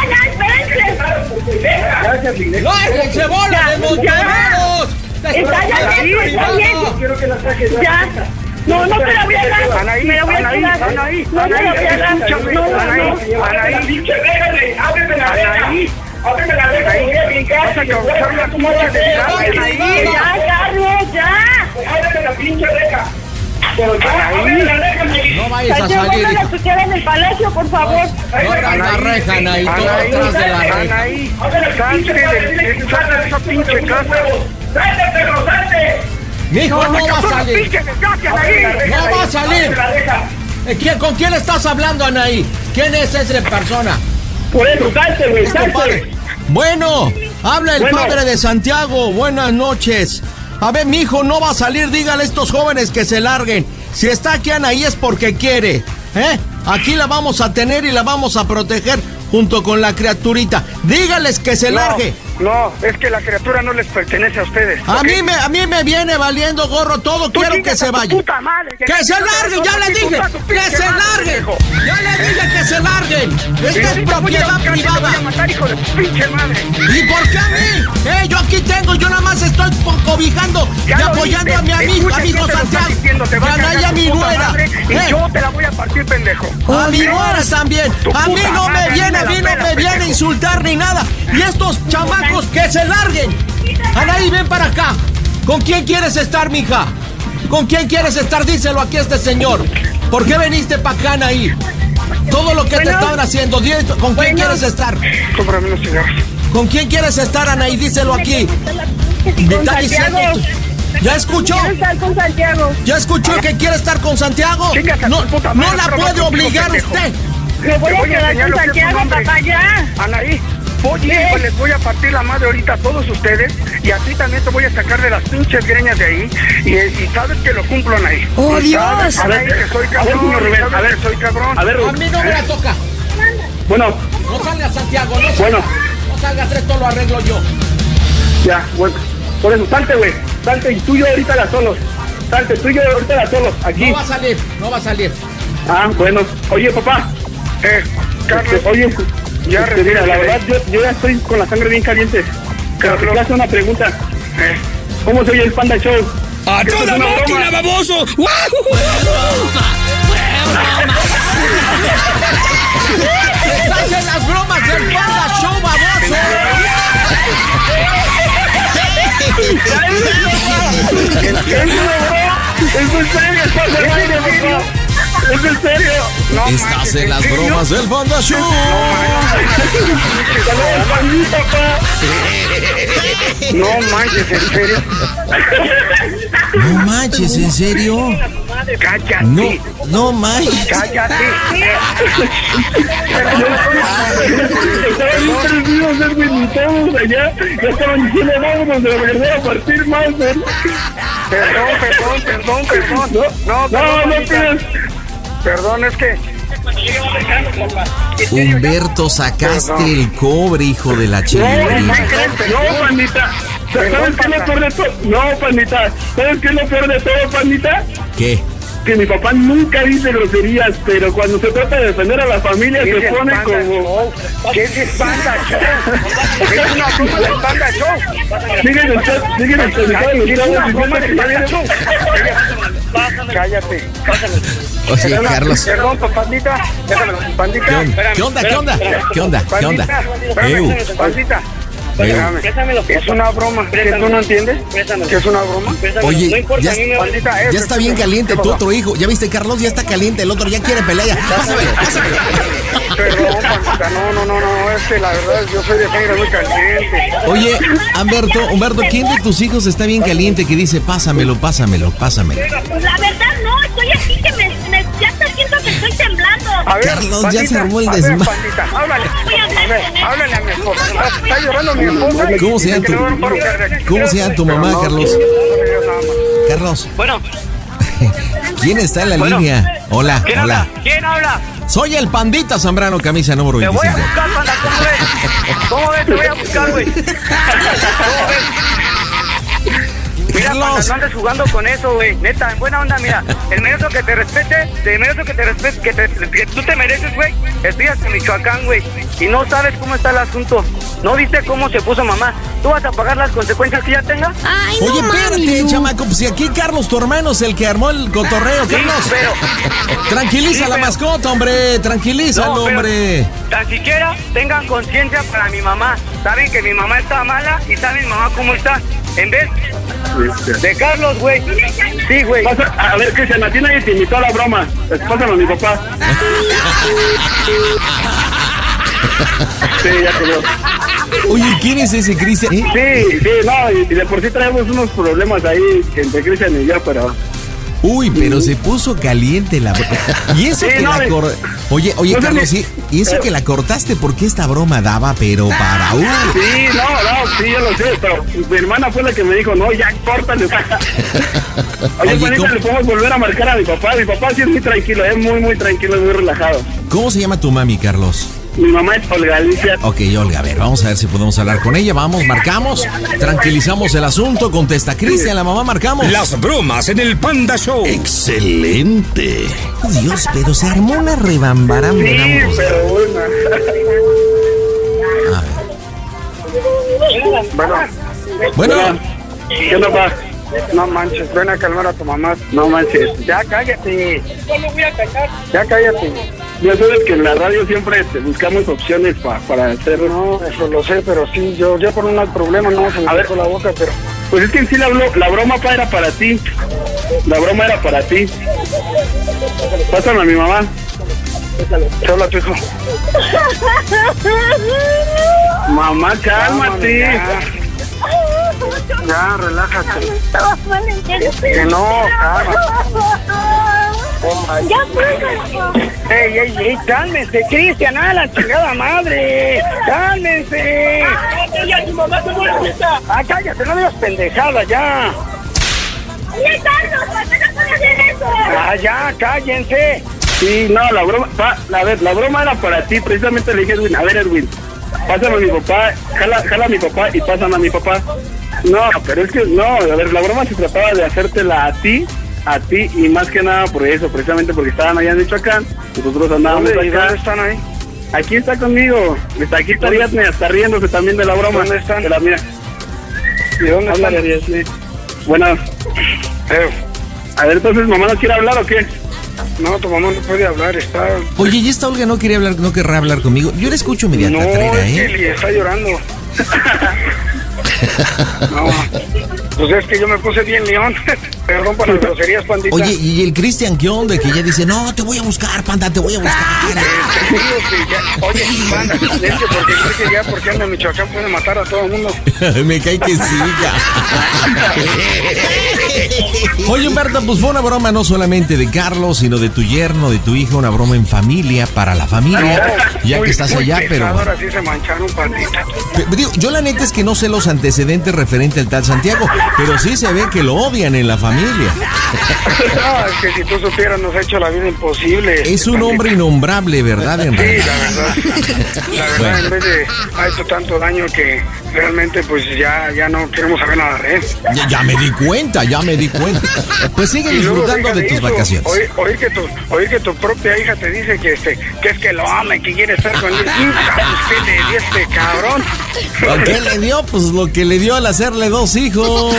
ya, espérense. ¡Lárguense, bola de montoneros! Está ya bien, está bien. Quiero que la saques. Ya. No, no te la voy a dar. Anaí, Me la voy a Anaí, quedar. Anaí, No te la voy a Anaí, dar. escúchame, No, no, Anaí, no. Anaí, Pinche, déjale, ábreme la reja. Anaí. Ábreme la reja, Anaí, voy a brincar. vas a causar una pinche desgracia, Anaí. Ya, Carlos, ya. Ábreme la pinche reja. Pero ya, ábreme la reja, me No vayas a Santiago, salir, no la hijo. escuchar en el palacio, por favor. No abras la reja, Anaí, todo Anaí, atrás de la reja. Anaí, salte de salte de esa pinche casa. ¡Salte, perro, salte! Mi hijo no va a Causó una salir. pinche desgracia, Anaí. No va a salir. La reja. Eh, ¿quién- ¿Con quién estás hablando, Anaí? ¿Quién es esa persona? Por eso, salte, güey, Es tu padre. salte. Bueno, habla el Bueno. padre de Santiago. Buenas noches. A ver, mi hijo no va a salir. Dígale a estos jóvenes que se larguen. Si está aquí Anaí es porque quiere. ¿Eh? Aquí la vamos a tener y la vamos a proteger junto con la criaturita. Dígales que se No, largue. no, es que la criatura no les pertenece a ustedes. A ¿ok? mí me a mí me viene valiendo gorro todo. Tú Quiero que chingas se a tu vaya. puta madre, ¡Que se larguen! ¡Ya les dije! ¡Que se larguen! ¡Ya les dije que se larguen! Esta es propiedad privada. Voy a matar, hijo de tu pinche madre. ¿Y por qué a mí? Eh, yo aquí tengo, yo nada más estoy po- cobijando Ya y lo apoyando viste. a mi amigo, Escucha amigo quién te lo está Santiago. diciendo, te Y va a a cargar Naya, tu mi puta nuera. madre Y Eh, yo te la voy a partir, pendejo. a mi nuera también. Tu A mí puta no me madre, viene, a me mí la no pela, me viene a pendejo. insultar ni nada. Y estos chamacos que se larguen. Anaí, ven para acá. ¿Con quién quieres estar, mija? ¿Con quién quieres estar? Díselo aquí a este señor. ¿Por qué viniste para acá, Anaí? Todo lo que te Bueno. estaban haciendo, di esto, ¿con quién Bueno. quieres estar? Cómprame unos cigarros. ¿Con quién quieres estar, Anaí? Díselo aquí. Me Con está diciendo. Santiago. ¿Ya escuchó? Quiero estar con Santiago. ¿Ya escuchó que quiere estar con Santiago? Chingas a No, tu puta madre, no la pero puede no contigo, obligar pendejo. usted. Me voy Te a voy a quedar enseñar con lo que es tu Santiago, nombre. papá, ya. Anaí, voy a ir, les voy a partir la madre ahorita a todos ustedes y a ti también te voy a sacar de las pinches greñas de ahí y, y sabes que lo cumplo, Anaí. ¡Oh, Y Dios! sabes, Anaí, que soy A ver, cabrón, señor Rubén, sabes a ver. que soy cabrón. A ver, A mí no me la toca. bueno, No salga Santiago, no salga. Bueno. No salgas, esto lo arreglo yo. ya, bueno. Por eso, salte, güey. Salte y tú y yo ahorita la solos. Salte, tú y yo ahorita la solos. Aquí. No va a salir, no va a salir. Ah, bueno. Oye, papá. Eh, Carlos. Este, oye, ya este, mira, la verdad, yo, yo ya estoy con la sangre bien caliente. Pero te quiero hacer una pregunta. Eh. ¿Cómo se oye el Panda Show? ¡A toda máquina, baboso! ¡Estás en las bromas del Panda Show, baboso! ¿Es en serio? ¿Es en serio? No, estás en las bromas del Panda Show. No manches, ¿en serio? No manches, ¿en serio? Cállate. No, no manches. Cállate. Estaban perdidos, Edwin, y todos allá ya estaban diciendo, vámonos de regresar a partir más, ¿eh? Perdón, perdón, perdón, perdón. No, no, no, no tienes. Perdón, es que... Humberto, sacaste Perdón. el cobre, hijo de la chilindrina. No, no, pandita. ¿Sabes qué es lo peor de todo? No, pandita. ¿Sabes qué es lo peor de todo, pandita? ¿Qué? Que mi papá nunca dice groserías, pero cuando se trata de defender a la familia se pone como... ¿Qué es el Panda Show? Es una broma del Panda Show. Siguen el chat, siguen el chat. Cállate. Oye, Carlos. Perdón, pandita. Pandita. ¿Qué onda? ¿Qué onda? ¿Qué onda? ¿Qué onda? Pandita. Espérame. Es una broma. ¿Que tú no entiendes? ¿Que es una broma? Oye, ya, ya está bien caliente tu otro hijo. ¿Ya viste, Carlos? Ya está caliente el otro. Ya quiere pelea. Ya. Pásamelo, pásamelo. Perdón, pandita. No, no, no, no. Es que la verdad yo soy de sangre muy caliente. Oye, Humberto, Humberto, ¿quién de tus hijos está bien caliente que dice pásamelo, pásamelo, pásamelo? Pues la verdad no. Estoy aquí que me, me ya está siento que estoy temblando. A ver, Carlos, pandita, ya se armó el a ver, desmadre. pandita, háblale. A ver, háblale a mi esposa. Está llorando mi esposa. ¿Cómo se llama tu, ¿cómo se llama tu mamá, Carlos? Carlos. Bueno. ¿Quién está en la bueno. línea? Hola, ¿Quién hola. habla? ¿Quién habla? Soy el Pandita Zambrano, camisa número Te voy veinticinco. a buscar, panda, ¿cómo ves? ¿Cómo ves? Te voy a buscar, güey. ¿Cómo ves? Mira, Carlos. panda, no andes jugando con eso, güey. Neta, en buena onda, mira. El merezo que te respete, el merezo que te respete, que, te, que tú te mereces, güey. Estudias en Michoacán, güey. Y no sabes cómo está el asunto. ¿No viste cómo se puso mamá? ¿Tú vas a pagar las consecuencias que ya tenga? Ay, Oye, no, espérate, mami, no. chamaco. Pues si aquí Carlos, tu hermano, es el que armó el cotorreo, Sí, Carlos. pero... Tranquiliza sí, la pero- mascota, hombre. Tranquilízalo, No, pero hombre. Tan siquiera tengan conciencia para mi mamá. Saben que mi mamá está mala y saben mi mamá cómo está. En vez de Carlos, güey. Sí, güey. Pasa- A ver, Cristian, a ti nadie te invitó a la broma. Pásalo a mi papá. Sí, ya quedó. Oye, ¿quién es ese Cristian? ¿Eh? Sí, sí, no, y, y de por sí traemos unos problemas ahí entre Cristian y yo, pero... Uy, pero se puso caliente la broma. Y eso Sí, que no, la y- cor... Oye, oye, no sé Carlos, ni- ¿y y eso que la cortaste? Porque esta broma daba, pero para uno. Sí, no, no, sí, yo lo sé, pero mi hermana fue la que me dijo, no, ya, córtale. Oye, Oye, Juanita, ¿cómo- le podemos volver a marcar a mi papá. Mi papá sí es muy tranquilo, es muy, muy tranquilo, es muy relajado. ¿Cómo se llama tu mami, Carlos? Mi mamá es Olga Alicia. Ok, Olga, a ver, vamos a ver si podemos hablar con ella. Vamos, marcamos, tranquilizamos el asunto, contesta Cristian, la mamá, marcamos. Las bromas en el Panda Show. Excelente. Dios, pero se armó una rebambaramba. Sí, pero bueno. Bueno. Bueno. ¿Qué onda, papá? No manches, ven a calmar a tu mamá. No manches. Ya cállate. Ya cállate. Ya sabes que en la radio siempre te buscamos opciones pa, para hacer... No, eso lo sé, pero sí, yo ya por un mal problema no se me A ver. cerró la boca, pero... Pues es que en sí la, blo- la broma pa, era para ti. La broma era para ti. Pásame a mi mamá. Te habla tu hijo. Mamá, cálmate. Ya, ya, relájate. Que Que no, calma. Ya fue. Ey, ey, ey, cálmense, Cristian, a la chingada madre. Cálmense. Ah, cállate, no digas pendejada, ya. Oye, Carlos, ¿por qué no puedes hacer eso? Ah, ya, cállense. Sí, no, la broma, pa, a ver, la broma era para ti. Precisamente le dije a Edwin, a ver, Edwin, pásame a mi papá, jala, jala a mi papá y pásame a mi papá. No, pero es que, no, a ver, la broma se trataba de hacértela a ti a ti y más que nada por eso, precisamente porque estaban allá en Michoacán, nosotros andábamos ¿Dónde, acá. ¿Dónde están ahí? Aquí está conmigo, está aquí está Ariadne, está riéndose también de la broma. ¿Dónde están? De la mía. ¿Y dónde Habla, están? Ariadne. Bueno, Eh, a ver, entonces, ¿mamá no quiere hablar o qué? no, tu mamá no puede hablar, está... Oye, ¿y esta Olga no quería hablar, no querrá hablar conmigo? Yo la escucho media No, tatrera, es que ¿eh? Eli está llorando. No, pues es que yo me puse bien león. Perdón por las groserías, pandita. Oye, ¿y el Cristian qué onda? Que ya dice, no, te voy a buscar, panda, te voy a buscar. Sí, sí, ya. Oye, panda, silencio, porque creo que ya porque anda en Michoacán puede matar a todo el mundo. Me cae que siga. Oye, Humberto, pues fue una broma no solamente de Carlos, sino de tu yerno, de tu hijo, una broma en familia, para la familia, ya muy, que estás muy allá, pesado, pero... Ahora sí se mancharon, pandita. Pe- Digo, yo la neta es que no sé los antecedentes referente al tal Santiago, pero sí se ve que lo odian en la familia. No, es que si tú supieras nos ha hecho la vida imposible. Es un hombre innombrable, ¿verdad? En Sí, realidad. la verdad. La verdad, Bueno. en vez de ha hecho tanto daño que realmente pues ya, ya no queremos saber nada de él. Ya, ya me di cuenta, ya me di cuenta. Pues sigue Y luego, disfrutando de déjale tus eso, vacaciones. Oír, oír que tu, oír que tu propia hija te dice que este, que es que lo ama y que quiere estar con él. ¿Qué le dio este cabrón? ¿Lo que le dio? Pues lo que le dio al hacerle dos hijos.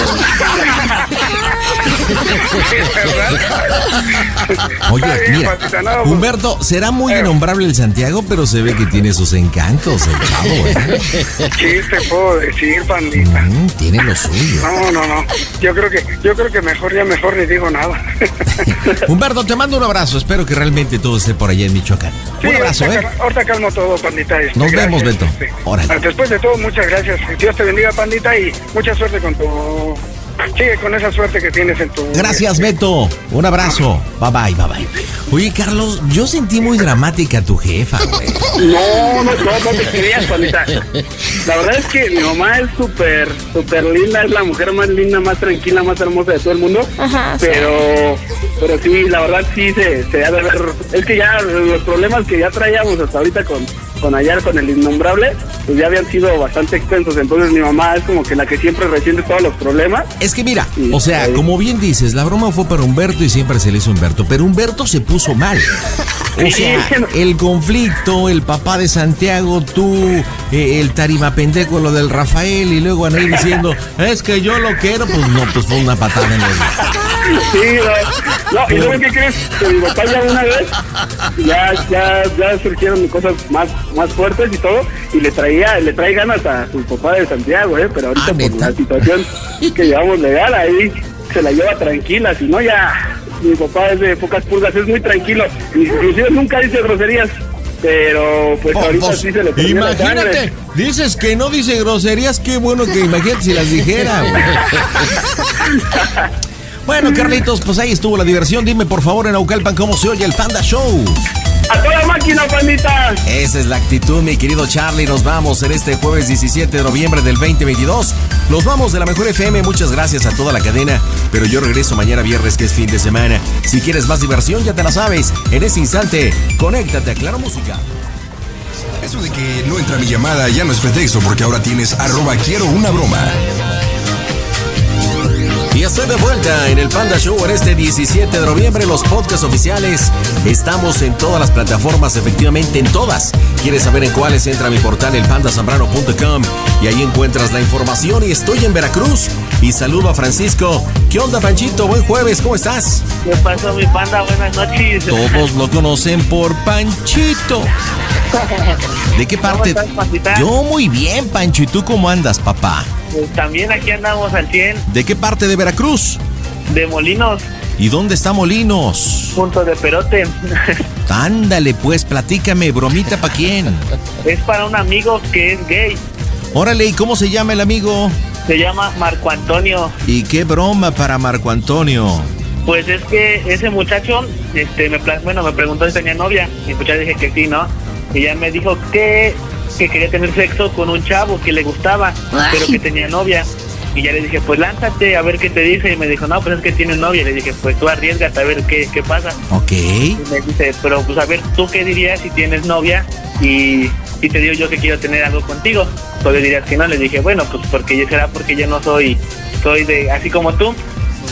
Oye, Está bien, mira, Patita, no, pues, Humberto, será muy innombrable el Santiago, pero se ve que tiene sus encantos, el chavo, ¿eh? ¿Qué te puedo decir, pandita? Mm, tiene lo suyo. No, no, no. Yo creo que, yo creo que mejor ya mejor ni digo nada. Humberto, te mando un abrazo. Espero que realmente todo esté por allá en Michoacán. Sí, Un abrazo, ahorita, ¿eh? cal- ahorita calmo todo, pandita. este, Nos gracias, vemos, Beto. este. Órale. Después de todo, muchas gracias. Dios te bendiga, pandita, y mucha suerte con tu... Sigue con esa suerte que tienes en tu... Gracias, Beto. Un abrazo. Bye bye, bye bye. Oye, Carlos, yo sentí muy dramática a tu jefa, güey. No, no, no, no te creas, pandita. La verdad es que mi mamá es súper, súper linda, es la mujer más linda, más tranquila, más hermosa de todo el mundo. Ajá, sí. Pero, pero sí, la verdad sí se, se ha de ver. Es que ya los problemas que ya traíamos hasta ahorita con, con ayer, con el innombrable, pues ya habían sido bastante extensos. Entonces mi mamá es como que la que siempre resiente todos los problemas. Es que mira, o sea, como bien dices, la broma fue para Humberto y siempre se le hizo a Humberto, pero Humberto se puso mal. O sea, el conflicto, el papá de Santiago, tú, eh, el tarima pendejo, lo del Rafael, y luego van a ir diciendo, es que yo lo quiero, pues no, pues fue una patada en los... Sí, no, no, y luego ¿qué crees? Que mi papá ya una vez, ya, ya, ya surgieron cosas más, más fuertes y todo, y le traía, le trae ganas a su papá de Santiago, eh, pero ahorita Ah, por ¿neta? la situación que llevamos legal, ahí se la lleva tranquila, si no ya, mi papá es de pocas pulgas, es muy tranquilo, inclusive nunca dice groserías, pero pues Oh, ahorita pues, sí se le perdió la imagínate, sangre. dices que no dice groserías, qué bueno que imagínate si las dijera, güey. Bueno, Carlitos, pues ahí estuvo la diversión. Dime, por favor, en Naucalpan, ¿cómo se oye el Panda Show? ¡A toda máquina, pandita! Esa es la actitud, mi querido Charlie. Nos vamos en este jueves diecisiete de noviembre del veinte veintidós. Nos vamos de la Mejor F M. Muchas gracias a toda la cadena. Pero yo regreso mañana viernes, que es fin de semana. Si quieres más diversión, ya te la sabes. En este instante, conéctate a Claro Música. Eso de que no entra mi llamada ya no es pretexto, porque ahora tienes arroba quiero una broma. Y estoy de vuelta en el Panda Show en este diecisiete de noviembre. Los podcasts oficiales estamos en todas las plataformas, efectivamente en todas. ¿Quieres saber en cuáles? Entra a mi portal el panda zambrano punto com y ahí encuentras la información. Y estoy en Veracruz y saludo a Francisco. ¿Qué onda, Panchito? Buen jueves, ¿cómo estás? ¿Qué pasó, mi panda? Buenas noches. Todos lo conocen por Panchito. ¿De qué parte? ¿Cómo estás, Pancita? Yo muy bien, Pancho. ¿Y tú cómo andas, papá? Pues también aquí andamos al cien, ¿De qué parte de Veracruz? de Molinos, ¿Y dónde está Molinos? punto de Perote. Ándale, pues, platícame, bromita pa' quién. Es para un amigo que es gay. Órale, ¿y cómo se llama el amigo? Se llama Marco Antonio. ¿Y qué broma para Marco Antonio? Pues es que ese muchacho, este, me, pla- bueno, me preguntó si tenía novia. Y pues ya dije que sí, ¿no? Y ya me dijo que, que quería tener sexo con un chavo que le gustaba, pero que tenía novia. Y ya le dije, pues lánzate a ver qué te dice. Y me dijo, no, pues es que tiene novia. Y le dije, pues tú arriesgate a ver qué, qué pasa. Ok. Y me dice, pero pues a ver, ¿tú qué dirías si tienes novia y, y te digo yo que quiero tener algo contigo? ¿Tú le dirías que no? Le dije, bueno, pues porque yo será porque yo no soy, soy de, así como tú.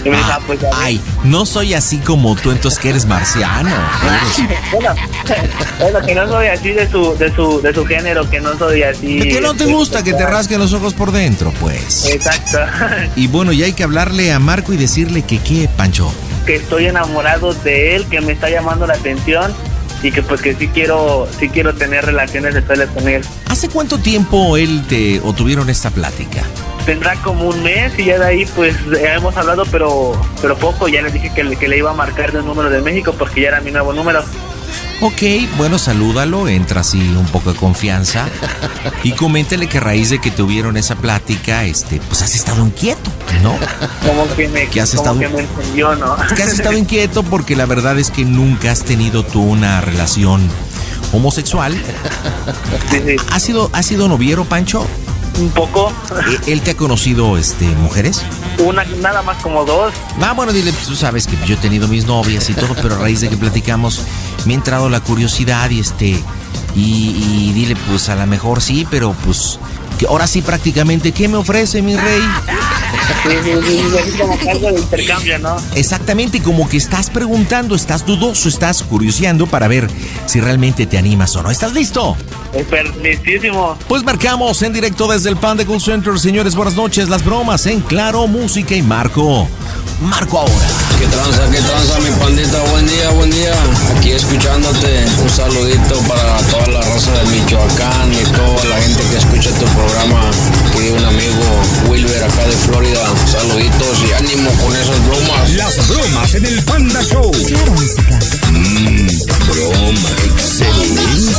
Y me dijo, ah, pues, ay, no soy así como tú, entonces que eres marciano. bueno, bueno, que no soy así de su, de su, de su género, que no soy así. De que no te gusta que te rasquen los ojos por dentro, pues. Exacto. Y bueno, ya hay que hablarle a Marco y decirle que qué, Pancho. Que estoy enamorado de él, que me está llamando la atención y que pues que sí quiero, sí quiero tener relaciones sexuales con él. ¿Hace cuánto tiempo él te o tuvieron esta plática? Tendrá como un mes y ya de ahí pues hemos hablado pero pero poco. Ya le dije que le, que le iba a marcar de un número de México porque ya era mi nuevo número. Ok, bueno, salúdalo, entra así un poco de confianza y coméntale que a raíz de que tuvieron esa plática, este, pues has estado inquieto, ¿no? Como que me, que has como estado, que me entendió, ¿no? Que has estado inquieto porque la verdad es que nunca has tenido tú una relación homosexual. Sí, sí. ¿Has sido, has sido noviero, Pancho? Un poco. ¿Él te ha conocido este, mujeres? Una, nada más como dos. Ah, bueno, dile, pues, tú sabes que yo he tenido mis novias y todo, pero a raíz de que platicamos me ha entrado la curiosidad y este, y, y dile, pues a lo mejor sí, pero pues, que ahora sí prácticamente, ¿qué me ofrece mi rey? Sí, sí, sí, es como algo de intercambio, ¿no? Exactamente, como que estás preguntando, estás dudoso, estás curioseando para ver si realmente te animas o no. ¿Estás listo? Listísimo. Pues marcamos en directo desde el Panda Cool Center. Señores, buenas noches. Las bromas en Claro, Música y Marco. Marco ahora. ¿Qué tranza, qué tranza, mi pandita? Buen día, buen día. Aquí escuchándote. Un saludito para toda la raza de Michoacán y toda la gente que escucha tu programa. Aquí un amigo Wilber acá de Florida. Saluditos y ánimo con esas bromas. Las bromas en el Panda Show. Claro, Música. Mmm, broma excelente.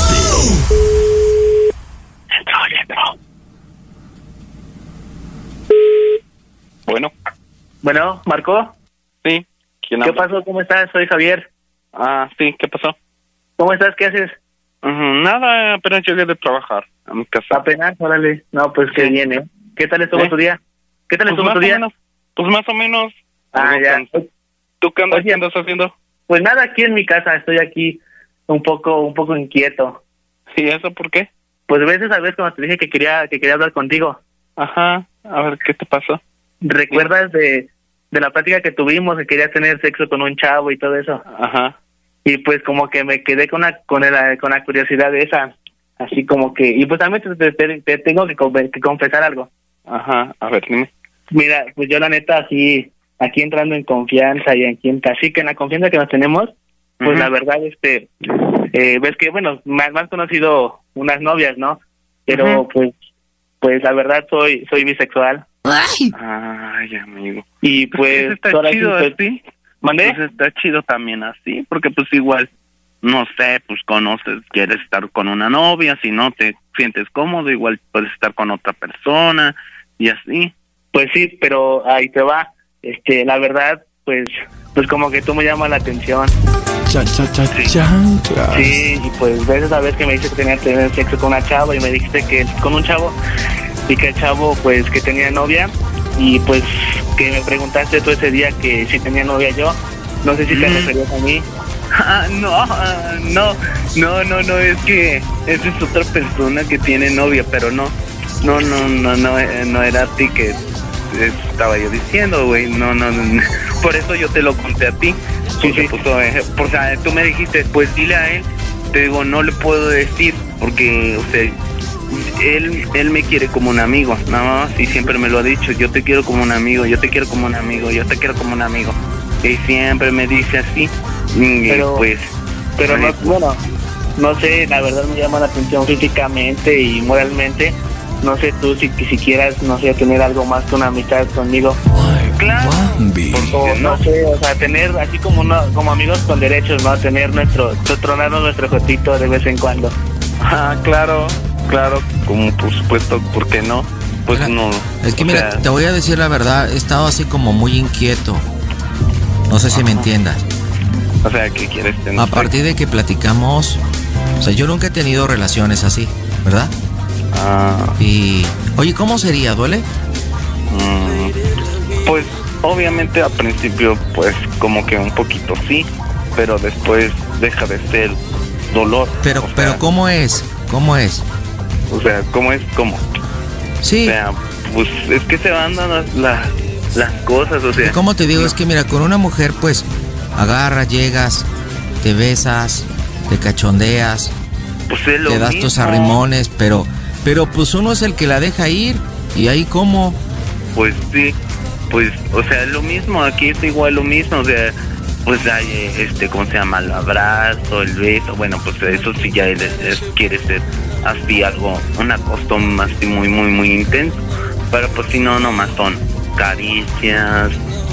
Bueno. Bueno, ¿Marco? Sí. ¿Quién ¿Qué habla? pasó? ¿Cómo estás? Soy Javier. Ah, sí. ¿Qué pasó? ¿Cómo estás? ¿Qué haces? Uh -huh. Nada, apenas llegué de trabajar a mi casa. Apenas, órale. No, pues qué bien, ¿eh? ¿Qué tal estuvo ¿Sí? tu día? ¿Qué tal Pues estuvo más tu o día? menos. Pues más o menos. Ah, ya. ¿Tú qué andas, Oye, qué andas haciendo? Pues nada, aquí en mi casa. Estoy aquí un poco, un poco inquieto. ¿Y eso por qué? Pues ves esa vez cuando te dije que quería, que quería hablar contigo. Ajá. A ver, ¿qué te pasó? ¿Recuerdas de, de la plática que tuvimos, que querías tener sexo con un chavo y todo eso? Ajá. Y pues como que me quedé con la, con la, con la curiosidad de esa. Así como que... Y pues también te, te, te tengo que, que confesar algo. Ajá. A ver, dime. Mira, pues yo la neta así, aquí entrando en confianza y aquí en así que en la confianza que nos tenemos, pues Uh-huh. la verdad, este, eh, ves que, bueno, me has conocido unas novias, ¿no? Pero Uh-huh. pues, pues la verdad soy, soy bisexual. Ay, Ay amigo. Y pues, Pues está ahora sí, chido pues, así. ¿mandé? Pues está chido también así, porque pues igual, no sé, pues conoces, quieres estar con una novia, si no te sientes cómodo, igual puedes estar con otra persona y así. Pues sí, pero ahí te va. Este, la verdad, pues, pues como que tú me llamas la atención. Cha, cha, cha, Sí. chanclas. Sí, y pues ves esa vez que me dijiste que tenía que tener sexo con una chava y me dijiste que con un chavo y que el chavo pues que tenía novia y pues que me preguntaste tú ese día que si tenía novia yo. No sé si te Mm. referías a mí. Ah, no, ah, no, no, no, no, es que esa es otra persona que tiene novia, pero no, no, no, no, no, eh, no era a ti que estaba yo diciendo, güey, no, no, no, por eso yo te lo conté a ti, porque, pues, eh, o sea, tú me dijiste, pues dile a él, te digo, no le puedo decir, porque, o sea, él, él me quiere como un amigo, nada más, y siempre me lo ha dicho, yo te quiero como un amigo, yo te quiero como un amigo, yo te quiero como un amigo, y siempre me dice así, y Pero- pues, Pero no, ay, bueno, no sé, la verdad me llama la atención físicamente y moralmente. No sé tú si, si quieras, no sé, tener algo más que una amistad conmigo. Claro. O no sé, o sea, tener así como uno, como amigos con derechos, ¿no? Tener nuestro, tronarnos nuestro jotito de vez en cuando. Ah, claro, claro, como por supuesto, ¿por qué no? Pues no. Es que o mira, sea, te voy a decir la verdad, he estado así como muy inquieto. No sé si me entiendas. O sea, ¿qué quieres tener? A partir de que platicamos, o sea, yo nunca he tenido relaciones así, ¿verdad? Ah. Y, oye, ¿cómo sería? ¿Duele? Mm, pues obviamente al principio pues como que un poquito sí, pero después deja de ser dolor. Pero, o sea, pero ¿cómo es? ¿Cómo es? O sea, ¿cómo es? ¿Cómo? Sí. O sea, pues es que se van dando las, las, las cosas, o sea. ¿Cómo te digo? Es que mira, con una mujer pues agarras, llegas, te besas, te cachondeas, pues es lo te das mismo. tus arrimones, pero, pero pues uno es el que la deja ir, y ahí cómo. Pues sí, pues, o sea, es lo mismo, aquí es igual lo mismo, o sea, pues hay, este, ¿cómo se llama? El abrazo, el beso, bueno, pues eso sí ya es, es, quiere ser así algo, una costumbre así muy, muy, muy intenso, pero pues si no, nomás son caricias,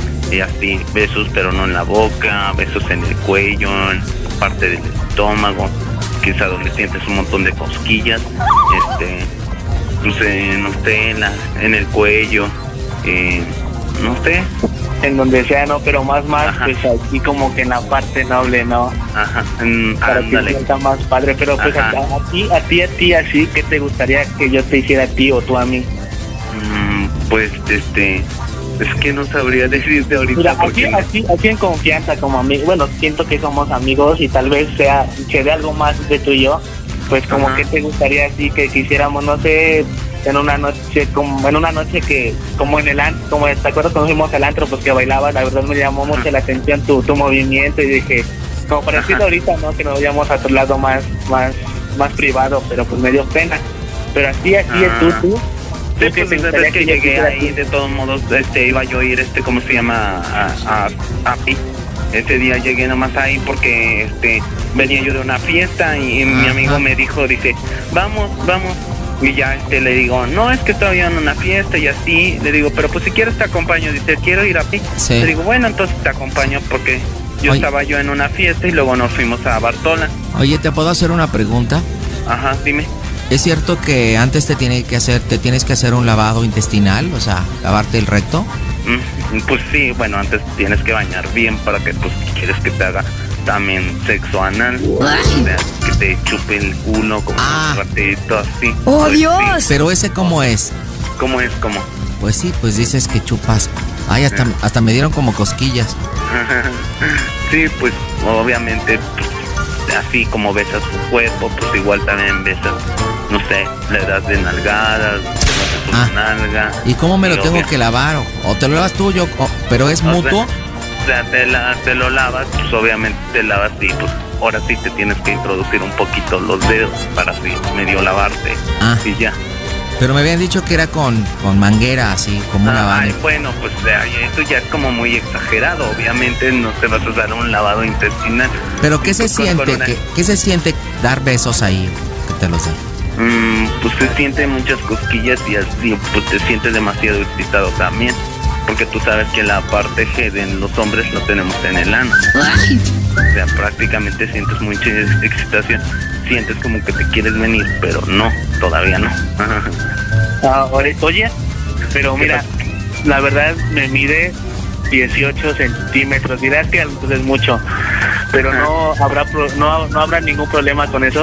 y así, besos, pero no en la boca, besos en el cuello, en parte del estómago, que es a donde sientes un montón de cosquillas, este, pues, eh, no sé, en, la, en el cuello, eh, no sé, en donde sea, no, pero más, más, ajá, pues aquí como que en la parte noble, ¿no? Ajá, en, para ándale, que sienta más padre, pero pues a, a ti, a ti, a ti, así, ¿qué te gustaría que yo te hiciera a ti o tú a mí? Mm, pues, este, es que no sabría decirte ahorita. Mira, porque aquí, no. aquí, aquí en confianza como amigos, bueno, siento que somos amigos y tal vez sea, se dé algo más de tú y yo, pues como ajá, que te gustaría así que quisiéramos, no sé, en una noche, como en una noche que, como en el antro, como te acuerdas cuando fuimos al antro, pues que bailabas, la verdad me llamó mucho ajá, la atención tu, tu movimiento y dije, como para decirlo ahorita, ¿no? Que nos vayamos a otro lado más, más, más privado, pero pues me dio pena. Pero así, así ah. es tú, tú. Sí, pues desde que llegué ahí, de todos modos, este, iba yo a ir, este, ¿cómo se llama? A, a, a Pi. Ese día llegué nomás ahí porque, este, venía yo de una fiesta y, y mi amigo me dijo, dice, vamos, vamos. Y ya este le digo, no, es que todavía en una fiesta y así. Le digo, pero pues si quieres te acompaño. Dice, quiero ir a Pi. Sí. Le digo, bueno, entonces te acompaño porque yo Oye. estaba yo en una fiesta y luego nos fuimos a Bartola. Oye, ¿te puedo hacer una pregunta? Ajá, dime. ¿Es cierto que antes te tiene que hacer, te tienes que hacer un lavado intestinal? O sea, lavarte el recto. Mm, pues sí, bueno, antes tienes que bañar bien para que, pues, si quieres que te haga también sexo anal, o sea, que te chupe el culo como ah. un ratito así. ¡Oh, pues, Dios! Sí. Pero ese ¿cómo es? ¿Cómo es? ¿Cómo? Pues sí, pues dices que chupas. Ay, hasta, eh. hasta me dieron como cosquillas. Sí, pues obviamente, pues, así como besas su cuerpo, pues igual también besas, no sé, le das de nalgadas, te ah. una nalga. ¿Y cómo me lo tengo obvia. que lavar? ¿O, o te lo lavas tú yo? O, ¿Pero es o mutuo? Sea, O sea, te, la, te lo lavas, pues obviamente te lavas y pues ahora sí te tienes que introducir un poquito los dedos para así medio lavarte ah. y ya. Pero me habían dicho que era con, con manguera, así, como una lavada. Bueno, pues o sea, eso ya es como muy exagerado, obviamente no te vas a usar un lavado intestinal. Pero ¿qué se pues, siente? Una... ¿Qué, ¿Qué se siente dar besos ahí? Que te los den. Mm, pues se siente muchas cosquillas y así, pues te sientes demasiado excitado también. Porque tú sabes que la parte G de los hombres lo tenemos en el ano. Ay. O sea, prácticamente sientes mucha excitación. Sientes como que te quieres venir, pero no, todavía no. Ah, oye, pero mira, la verdad me mide dieciocho centímetros. Dirás que es mucho, pero no habrá pro, no, no habrá ningún problema con eso.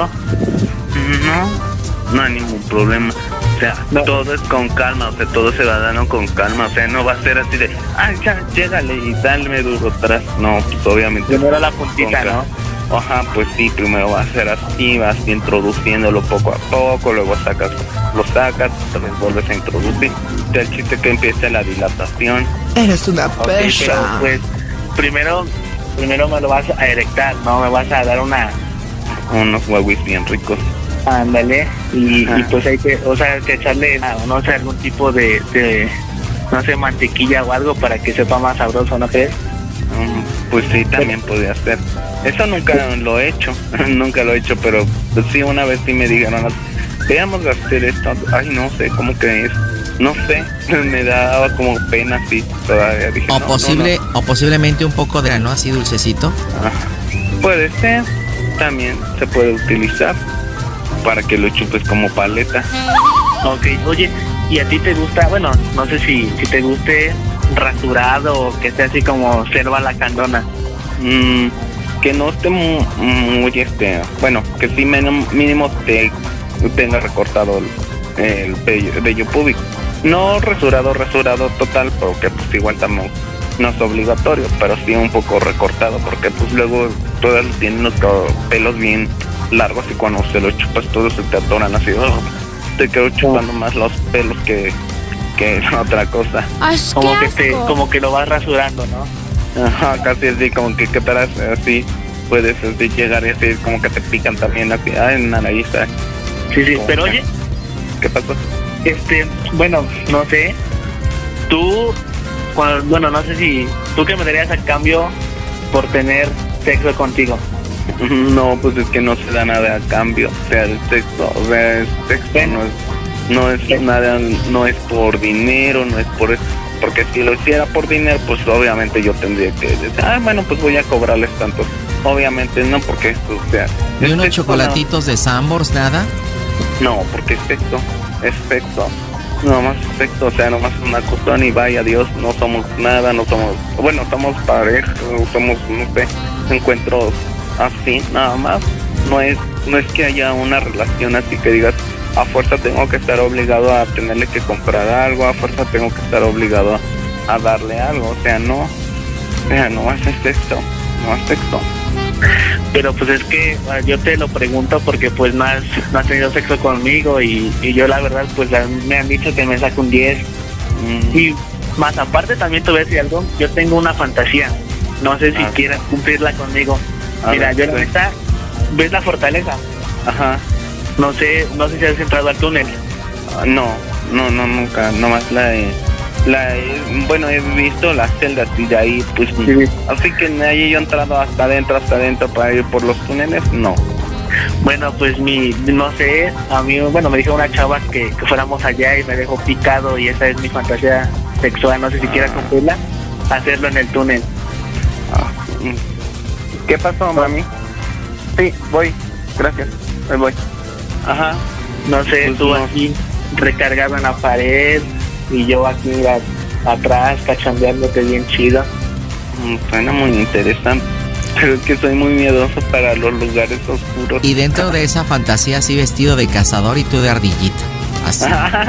No, no hay ningún problema. O sea, no. todo es con calma, o sea, todo se va dando con calma, o sea, no va a ser así de, ah, ya, llégale y dale duro atrás. No, pues obviamente. Primero la puntita, ¿no? Ajá, pues sí, primero va a ser así, vas introduciéndolo poco a poco, luego sacas, lo sacas, te lo vuelves a introducir. Ya el chiste que empieza la dilatación. Eres una pecha. Okay, pues, primero, primero me lo vas a erectar, ¿no? Me vas a dar una... unos huevos bien ricos. Ándale, y, y pues hay que, o sea, que echarle, no sé, algún tipo de, de, no sé, mantequilla o algo para que sepa más sabroso, ¿no crees? Um, pues sí, también podría ser. Eso nunca lo he hecho, nunca lo he hecho, pero pues sí, una vez sí me dijeron, veamos hacer esto. Ay, no sé, ¿cómo crees? No sé, me daba como pena, sí, todavía dije, o no, posible, no, no. o posiblemente un poco de, ¿no? Así dulcecito. Ah, puede ser, también se puede utilizar para que lo chupes como paleta. Ok, oye, ¿y a ti te gusta, bueno, no sé si, si te guste rasurado o que esté así como selva la candona? Mm, que no esté muy, muy, este, bueno, que sí mínimo, mínimo te tenga recortado el, el vello, el vello púbico. No rasurado, rasurado total, porque pues igual tampoco no es obligatorio, pero sí un poco recortado, porque pues luego todas tienen los pelos bien largos y cuando se los chupas todos se te atoran así, oh, te quedo chupando más los pelos que, que otra cosa. Ay, Como qué que te, asco. como que lo vas rasurando, ¿no? Ajá, casi así, como que qué tal así, puedes así llegar y así, como que te pican también así, ah, en la nariz. ¿sabes? Sí, sí, Como pero que- oye, ¿Qué pasó? este, bueno, no sé, tú, cuando- bueno, no sé si, ¿tú qué me darías a cambio por tener sexo contigo? No, pues es que no se da nada a cambio, o sea, el sexo, o sea, el sexo no es, no es nada, no es por dinero, no es por, porque si lo hiciera por dinero, pues obviamente yo tendría que decir, ah, bueno, pues voy a cobrarles tanto, obviamente no, porque esto, o sea, ¿Y es unos sexo, chocolatitos de Sambors, nada? No, porque es sexo, es sexo, nomás es sexo, o sea, nomás una cuestión y vaya Dios, no somos nada, no somos, bueno, somos pareja, somos, no sé, encuentros así, nada más, no es, no es que haya una relación así que digas, a fuerza tengo que estar obligado a tenerle que comprar algo, a fuerza tengo que estar obligado a, a darle algo, o sea, no, o sea, no es sexo, no es sexo. Pero pues es que ah, yo te lo pregunto porque pues no has, no has tenido sexo conmigo y, y yo la verdad pues la- me han dicho que me saco un diez. Y más aparte también te voy a decir algo, yo tengo una fantasía, no sé si Ah. quieras cumplirla conmigo. A Mira, ver, yo la sí. neta, ¿ves la fortaleza? Ajá. No sé, no sé si has entrado al túnel. Ah, no, no, no, nunca, nomás la he, la he- bueno, he visto las celdas y de ahí, pues, así que de ahí yo he entrado hasta adentro, hasta adentro para ir por los túneles, no. Bueno, pues mi, no sé, a mí, bueno, me dijo una chava que, que fuéramos allá y me dejó picado y esa es mi fantasía sexual, no sé si quieras cumplirla, hacerlo en el túnel. ¿Qué pasó, mami? Sí, voy, gracias, ahí voy. Ajá. No sé, Pues tú no. aquí recargado en la pared y yo aquí a- atrás cachondeándote bien chido. Mm, Suena muy interesante, pero es que soy muy miedoso para los lugares oscuros. Y dentro de esa fantasía así vestido de cazador y tú de ardillita. Así.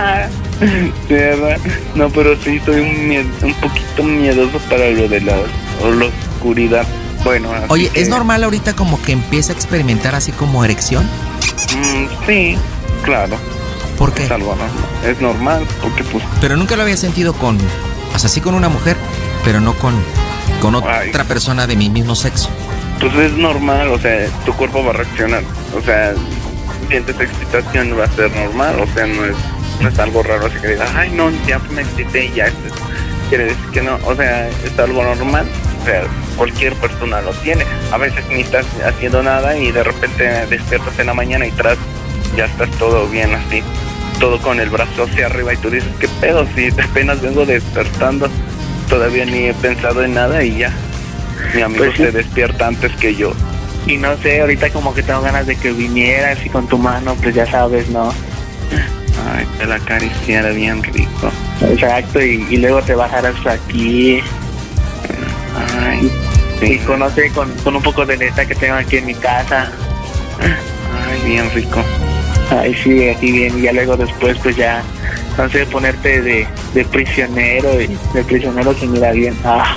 Sí, ¿verdad? No, pero sí soy un, mie- un poquito miedoso para lo de la, o la oscuridad. Bueno, así Oye, que- ¿es normal ahorita como que empieza a experimentar así como erección? Mm, sí, claro. ¿Por qué? Es algo normal. Es normal, porque pues... Pero nunca lo había sentido con, o sea, sí con una mujer, pero no con, con otra persona de mi mismo sexo. Pues es normal, o sea, tu cuerpo va a reaccionar. O sea, sientes excitación, va a ser normal, o sea, no es, no es algo raro, así que digas, ay, no, ya me excité y ya, esto quiere decir que no, o sea, es algo normal, o sea, cualquier persona lo tiene. A veces ni estás haciendo nada y de repente despiertas en la mañana y tras, ya estás todo bien así, todo con el brazo hacia arriba y tú dices, ¿qué pedo? Si apenas vengo despertando, todavía ni he pensado en nada y ya, mi amigo Pues sí. se despierta antes que yo. Y no sé, ahorita como que tengo ganas de que vinieras y con tu mano, pues ya sabes, ¿no? Ay, te la acariciara bien rico. Exacto, y, y luego te bajarás aquí. Ay, y conoce con, con un poco de neta que tengo aquí en mi casa. Ay, bien rico. Ay, sí, aquí bien. Y ya luego después, pues ya, no sé, ponerte de, de prisionero y de prisionero que mira bien. Ah.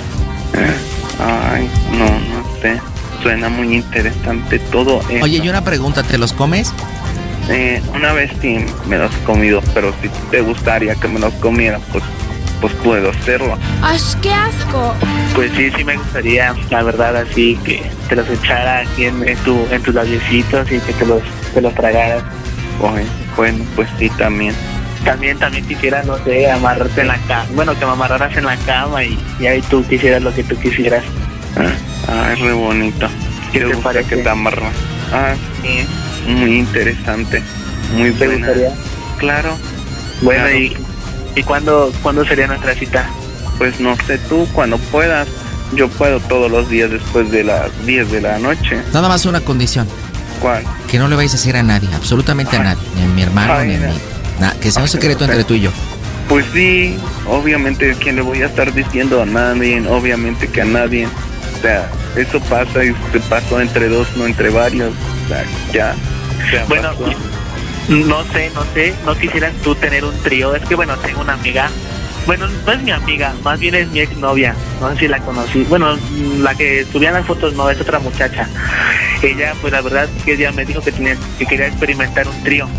Ay, no, no sé. Suena muy interesante todo eso. Oye, y una pregunta, ¿te los comes? Eh, una vez sí me los he comido, pero si te gustaría que me los comiera, pues, pues puedo hacerlo. ¡Ay, qué asco! Pues sí, sí me gustaría, la verdad, así que te los echara aquí en, en, tu, en tus labiecitos y que te los, te los tragaras. Oye, bueno, pues sí, también. También, también quisiera, no sé, amarrarte en la cama. Bueno, que me amarraras en la cama y, y ahí tú quisieras lo que tú quisieras. Ah, es re bonito. ¿Qué ¿Te te gusta parece? que te amarras? Ah, sí, muy interesante. Muy ¿Te buena. gustaría? Claro. Bueno, claro. ¿y, y cuándo, cuándo sería nuestra cita? Pues no sé tú, cuando puedas. Yo puedo todos los días después de las diez de la noche. Nada más una condición. ¿Cuál? Que no le vayas a decir a nadie, absolutamente a nadie. Ni a mi hermano, Ay, ni a no. mí. Na- que sea un secreto entre tú y yo. Pues sí, obviamente que le voy a estar diciendo a nadie, obviamente que a nadie. O sea, eso pasa y se pasó entre dos, no entre varios. O sea, ya. ya Bueno, pasó. no sé, no sé, no quisieras tú tener un trío. Es que bueno, tengo una amiga. Bueno, no es mi amiga, más bien es mi exnovia. No sé si la conocí. Bueno, la que subía las fotos no, es otra muchacha. Ella, pues la verdad, que ella me dijo que tenía, que quería experimentar un trío.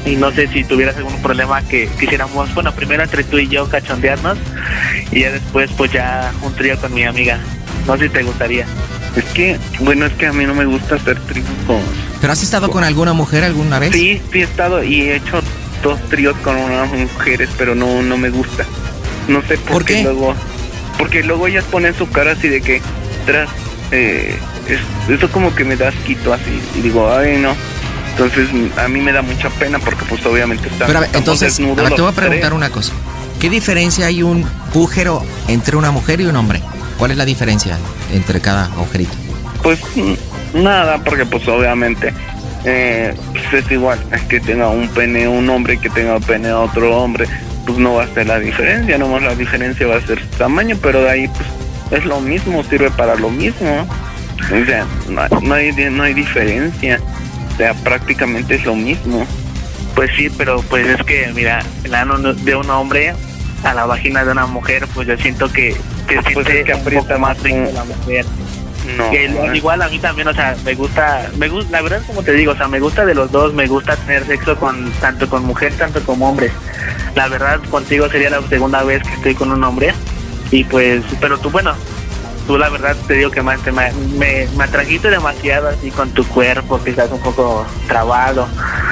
y no sé si tuvieras algún problema que quisiéramos, bueno, primero entre tú y yo cachondearnos y ya después pues ya un trío con mi amiga. No sé si te gustaría. Es que, bueno, es que a mí no me gusta hacer tríos con... ¿Pero has estado con alguna mujer alguna vez? Sí, sí he estado y he hecho dos tríos con unas mujeres, pero no no me gusta. No sé por, ¿Por qué, qué? luego... Porque luego ellas ponen su cara así de que, tras, eh, es- eso como que me da asquito así. Y digo, ay, no. Entonces, a mí me da mucha pena porque pues obviamente están... Pero a ver, estamos entonces, a desnudos ver, te voy a los tres. preguntar una cosa. ¿Qué diferencia hay un agujero entre una mujer y un hombre? ¿Cuál es la diferencia entre cada agujerito? Pues mm, nada, porque pues obviamente eh, pues, es igual, es que tenga un pene un hombre y que tenga un pene otro hombre, pues no va a ser la diferencia, nomás la diferencia va a ser su tamaño, pero de ahí pues es lo mismo, sirve para lo mismo, o sea, no, no hay no hay diferencia, o sea, prácticamente es lo mismo. Pues sí, pero pues es que, mira, el ano de un hombre a la vagina de una mujer, pues yo siento que, que siente Pues es que aprieta un poco más más rico un- la mujer. No, Que lo- igual a mí también, o sea, me gusta, me gusta, la verdad como te digo, o sea, me gusta de los dos, me gusta tener sexo con tanto con mujer, tanto como hombre. La verdad contigo sería la segunda vez que estoy con un hombre y pues, pero tú, bueno, tú la verdad te digo que más te, me, me, me atrajiste demasiado así con tu cuerpo, que estás un poco trabado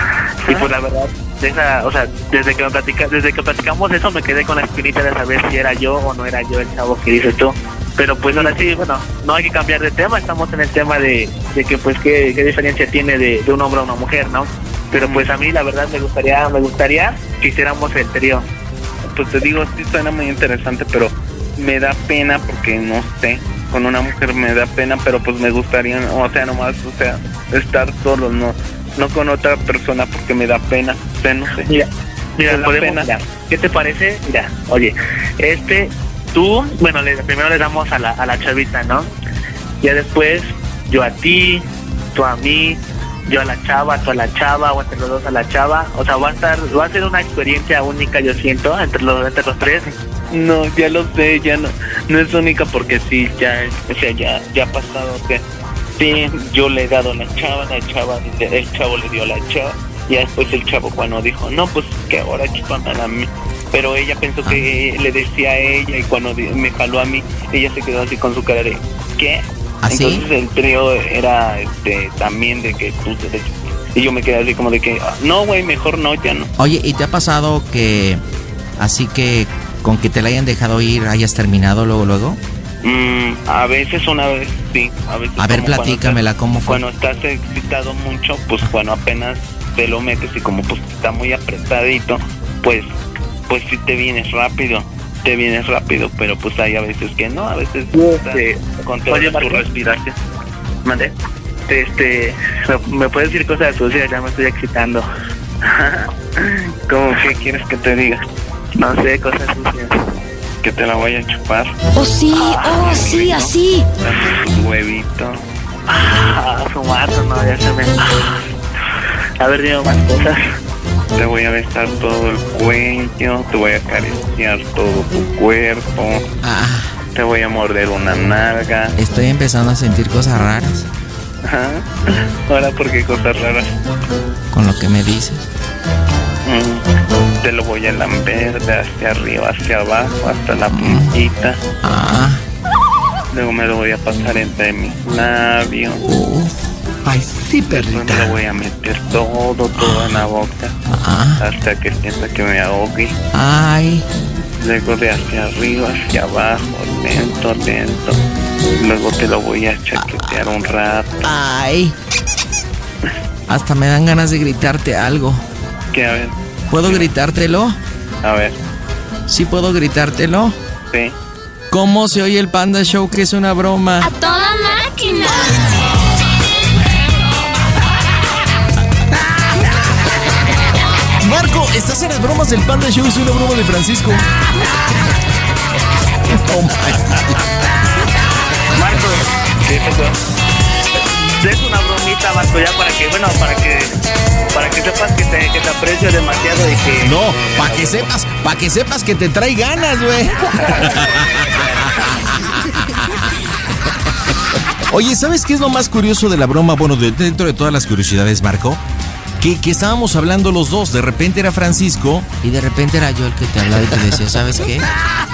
y pues la verdad, de esa, o sea, desde que me platica, desde que platicamos eso me quedé con la espinita de saber si era yo o no era yo el chavo que dices tú. Pero pues ahora sí, bueno, no hay que cambiar de tema, estamos en el tema de, de que pues qué, qué diferencia tiene de, de un hombre a una mujer, ¿no? Pero pues a mí la verdad me gustaría, me gustaría que hiciéramos el trío. Pues te digo, sí suena muy interesante, pero me da pena porque no sé, con una mujer me da pena, pero pues me gustaría, o sea, nomás, o sea, estar solo, no no con otra persona porque me da pena, o sea, no sé. Mira, mira, Me da podemos, pena. mira, ¿qué te parece? Mira, oye, este, tú, bueno, le, primero le damos a la, a la chavita, ¿no? Ya después, yo a ti, tú a mí, yo a la chava, tú a la chava, o entre los dos a la chava. O sea, va a estar, va a ser una experiencia única, yo siento, entre los, entre los tres. No, ya lo sé, ya no, no es única porque sí, ya, o sea, ya, ya ha pasado que sí, yo le he dado a la chava, la chava, el chavo le dio a la chava, y después el chavo cuando dijo, no, pues que ahora chupan a mí, pero ella pensó que le decía a ella y cuando di- me jaló a mí, ella se quedó así con su cara de, ¿qué? ¿Ah, sí? Entonces el trío era este, también de que tú te... Y yo me quedé así como de que, "Ah, no, güey, mejor no, ya no. Oye, ¿y te ha pasado que así que con que te la hayan dejado ir hayas terminado luego luego? Mm, a veces, una vez, sí. A, veces A ver, como cuando platícamela, ¿cómo fue? Cuando estás excitado mucho, pues bueno, apenas te lo metes y como pues está muy apretadito, pues pues sí te vienes rápido, te vienes rápido, pero pues hay a veces que no, a veces Este, controlas oye, tu Martín. respiración. Mande. Este, ¿me, me puedes decir cosas sucias? Ya me estoy excitando. ¿Cómo que quieres que te diga? No sé, cosas sucias. Que te la voy a chupar. Oh, sí, oh, sí, así. Tu huevito. Ah, su mato, no, ya se me... A ver, dime más cosas. Te voy a besar todo el cuello, te voy a acariciar todo tu cuerpo, te voy a morder una nalga. Estoy empezando a sentir cosas raras Ajá. Ahora, ¿por qué cosas raras? con lo que me dices. Mm, Te lo voy a lamber de hacia arriba, hacia abajo, hasta la puntita. Ah. Luego me lo voy a pasar entre mis labios. Ay, sí, Después me lo voy a meter todo, todo en la boca. Hasta que sienta que me ahogue. Ay. Luego de hacia arriba, hacia abajo, lento, lento. Luego te lo voy a chaquetear un rato. Ay. Hasta me dan ganas de gritarte algo. ¿Qué? A ver. ¿Puedo gritártelo? A ver. ¿Sí puedo gritártelo? Sí. ¿Cómo se oye el Panda Show que es una broma? ¡A toda máquina! Marco, estás en las bromas del Panda Show, es una broma de Francisco. Oh, Marco, ¿qué pasó? Es una bromita, Marco, ya para que, bueno, para que para que sepas que te, que te aprecio demasiado y que... No, para que sepas, para que sepas que te trae ganas, güey. Oye, ¿sabes qué es lo más curioso de la broma? Bueno, de- dentro de todas las curiosidades, Marco, que, que estábamos hablando los dos. De repente era Francisco y de repente era yo el que te hablaba y te decía, ¿sabes qué?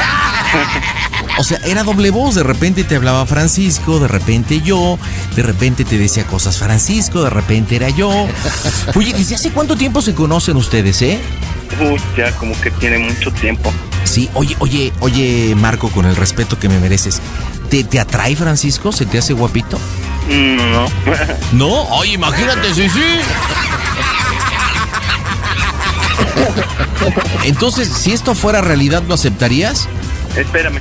O sea, era doble voz. De repente te hablaba Francisco, de repente yo, de repente te decía cosas Francisco, de repente era yo. Oye, ¿desde hace cuánto tiempo se conocen ustedes, eh? Uf, ya como que tiene mucho tiempo. Sí, oye, oye, oye, Marco, con el respeto que me mereces, ¿te, te atrae Francisco? ¿Se te hace guapito? No. ¿No? Oye, imagínate, sí, sí. Entonces, si esto fuera realidad, ¿lo aceptarías? Espérame.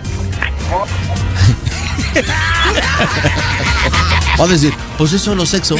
Va a decir, pues es solo sexo.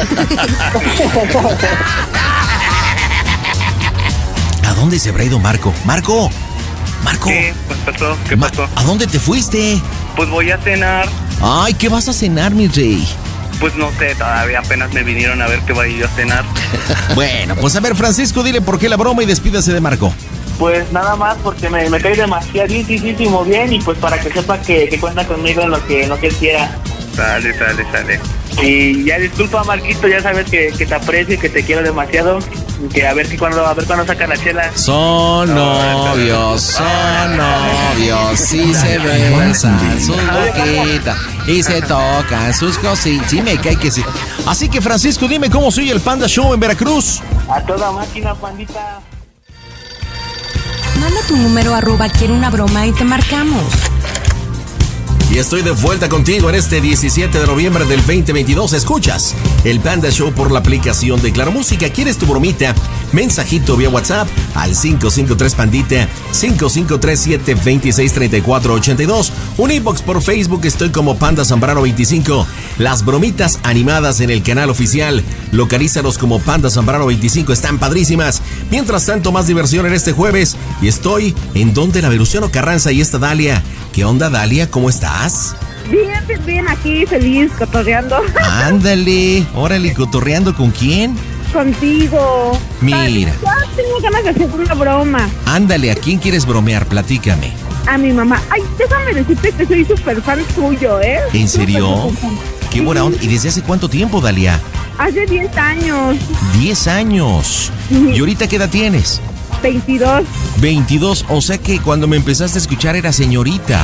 ¿A dónde se habrá ido Marco? ¡Marco! ¡Marco! ¿Qué pasó? ¿Qué Ma- pasó? ¿A dónde te fuiste? Pues voy a cenar. Ay, ¿qué vas a cenar, mi rey? Pues no sé, todavía apenas me vinieron a ver que voy yo a cenar. Bueno, pues a ver, Francisco, dile por qué la broma y despídase de Marco. Pues nada más porque me, me cae demasiadísimo bien y pues para que sepa que, que cuenta conmigo en lo que, en lo que él quiera. Sale, sale, sale. Y ya disculpa, Marquito, ya sabes que, que te aprecio y que te quiero demasiado. Y que a ver si cuando, a ver cuando saca la chela. Son novios, son novios, sí se besan sus boquitas y se tocan sus cositas. Sí me cae que sí. Así que, Francisco, dime cómo soy el Panda Show en Veracruz. A toda máquina, pandita. Manda tu número arroba quiero una broma y te marcamos. Y estoy de vuelta contigo en este diecisiete de noviembre del veinte veintidós. Escuchas el Panda Show por la aplicación de Claro Música. ¿Quieres tu bromita? Mensajito vía WhatsApp al cinco cinco tres Pandita, cinco cinco tres siete, dos seis tres cuatro ocho dos. Un inbox por Facebook, estoy como Panda Zambrano veinticinco. Las bromitas animadas en el canal oficial, localízalos como Panda Zambrano veinticinco, están padrísimas. Mientras tanto, más diversión en este jueves. Y estoy en donde la Venustiano Carranza y esta Dalia. ¿Qué onda, Dalia? ¿Cómo estás? Bien, bien, bien, aquí feliz, cotorreando. Ándale, órale, ¿cotorreando con quién? Contigo. Mira. Ya tengo ganas de hacer una broma. Ándale, ¿a quién quieres bromear? Platícame. A mi mamá. Ay, déjame decirte que soy súper fan tuyo, ¿eh? ¿En serio? Súper fan. Qué buena onda. ¿Y desde hace cuánto tiempo, Dalia? Hace diez años. diez años. ¿Y ahorita qué edad tienes? veintidós. veintidós, o sea que cuando me empezaste a escuchar era señorita.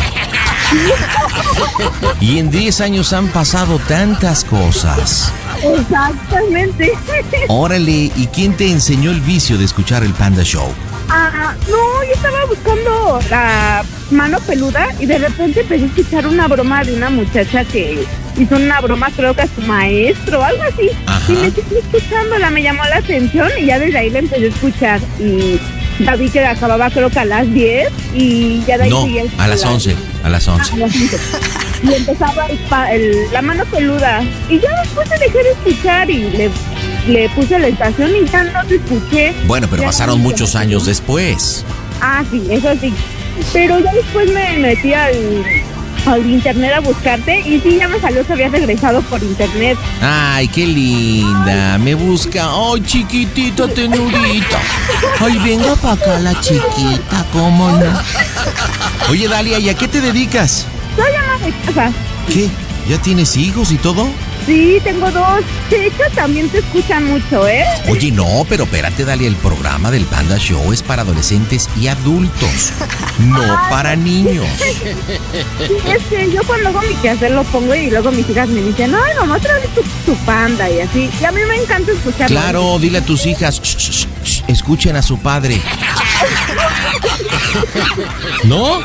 Y en diez años han pasado tantas cosas. Exactamente. Órale, ¿y quién te enseñó el vicio de escuchar el Panda Show? Ah, no, yo estaba buscando la mano peluda y de repente empecé a escuchar una broma de una muchacha que hizo una broma, creo que a su maestro o algo así. Ajá. Y me seguí escuchándola, me llamó la atención y ya desde ahí la empecé a escuchar. Y ya vi que acababa creo que a las diez y ya de ahí no, seguía a las once, a las once. Ah, a las once. Y empezaba el pa, el, la mano peluda. Y ya después te dejé de escuchar y le, le puse la estación y ya no te escuché. Bueno, pero ya pasaron muchos años después. Ah, sí, eso sí. Pero ya después me metí al, al internet a buscarte y sí, ya me salió que habías regresado por internet. Ay, qué linda. Me busca. Ay, chiquitita, tenurita. Ay, venga para acá la chiquita, ¿cómo no? Oye, Dalia, ¿y a qué te dedicas? Soy ama de casa. ¿Qué? ¿Ya tienes hijos y todo? Sí, tengo dos. De hecho, también te escuchan mucho, ¿eh? Oye, no, pero espérate, Dalia, el programa del Panda Show es para adolescentes y adultos, no para niños. Sí, es que yo cuando hago mi quehacer lo pongo y luego mis hijas me dicen, ay, mamá, otra vez tu, tu Panda y así. Y a mí me encanta escucharlo. Claro, dile a tus hijas, shh, shh, shh, escuchen a su padre. ¿No?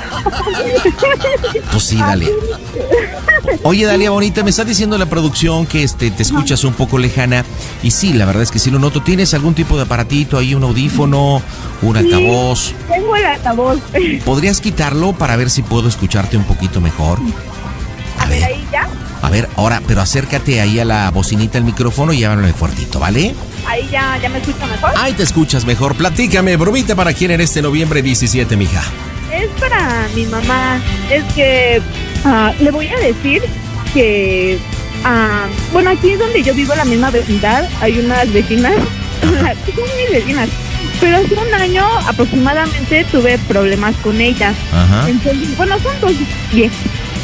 Pues sí, Dalia. Oye, Dalia bonita, me está diciendo la producción que este te escuchas un poco lejana. Y sí, la verdad es que sí lo noto. ¿Tienes algún tipo de aparatito ahí, un audífono, un sí, altavoz? Tengo el altavoz. ¿Podrías quitarlo para ver si puedo escucharte un poquito mejor? A, a ver, ahí ya. A ver, ahora, pero acércate ahí a la bocinita del micrófono y háblame fuertito, ¿vale? Ahí ya, ya me escucho mejor. Ahí te escuchas mejor. Platícame, bromita para quién en este noviembre diecisiete, mija. Es para mi mamá. Es que uh, le voy a decir que, uh, bueno, aquí es donde yo vivo, en la misma vecindad. Hay unas vecinas, son mis vecinas, pero hace un año aproximadamente tuve problemas con ellas. Ajá. Entonces, bueno, son dos viejas.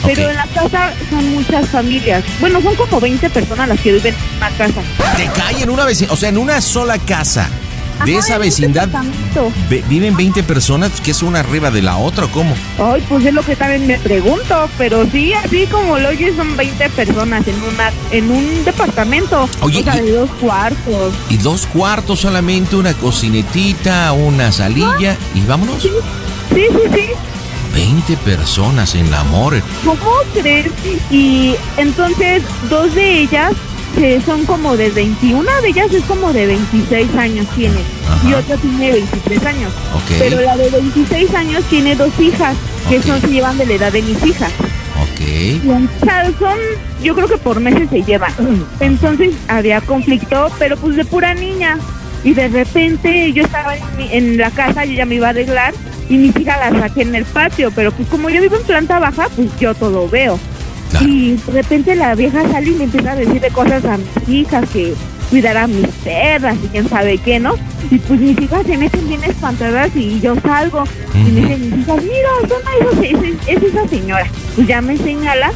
Pero Ok. en la casa son muchas familias. Bueno, son como veinte personas las que viven en una casa. Te cae en una vecindad, o sea, en una sola casa. De Ajá, esa en un vecindad departamento. ve- viven veinte personas, que es una arriba de la otra, ¿o cómo? Ay, pues es lo que también me pregunto, pero sí, así como lo oyes, son veinte personas en una en un departamento. Oye, o sea, y- de dos cuartos. Y dos cuartos solamente, una cocinetita, una salilla, y vámonos. Sí, sí, sí. veinte personas en la more. ¿Cómo crees? Y entonces, dos de ellas eh, son como de veintiuno, una de ellas es como de veintiséis años tiene, Ajá. y otra tiene veintitrés años. Ok. Pero la de veintiséis años tiene dos hijas, que son, se llevan de la edad de mis hijas. Ok. O sea, son, yo creo que por meses se llevan. Entonces había conflicto, pero pues de pura niña. Y de repente yo estaba en, mi- en la casa, yo ya me iba a arreglar y mis hijas las saqué en el patio, pero pues como yo vivo en planta baja, pues yo todo veo. Y de repente la vieja sale y me empieza a decir de cosas a mis hijas, que cuidar a mis perras y quién sabe qué, ¿no? Y pues mis hijas se meten bien espantadas y yo salgo y me dicen mis hijas, mira, ¿dónde es, es, es esa señora? Pues ya me señala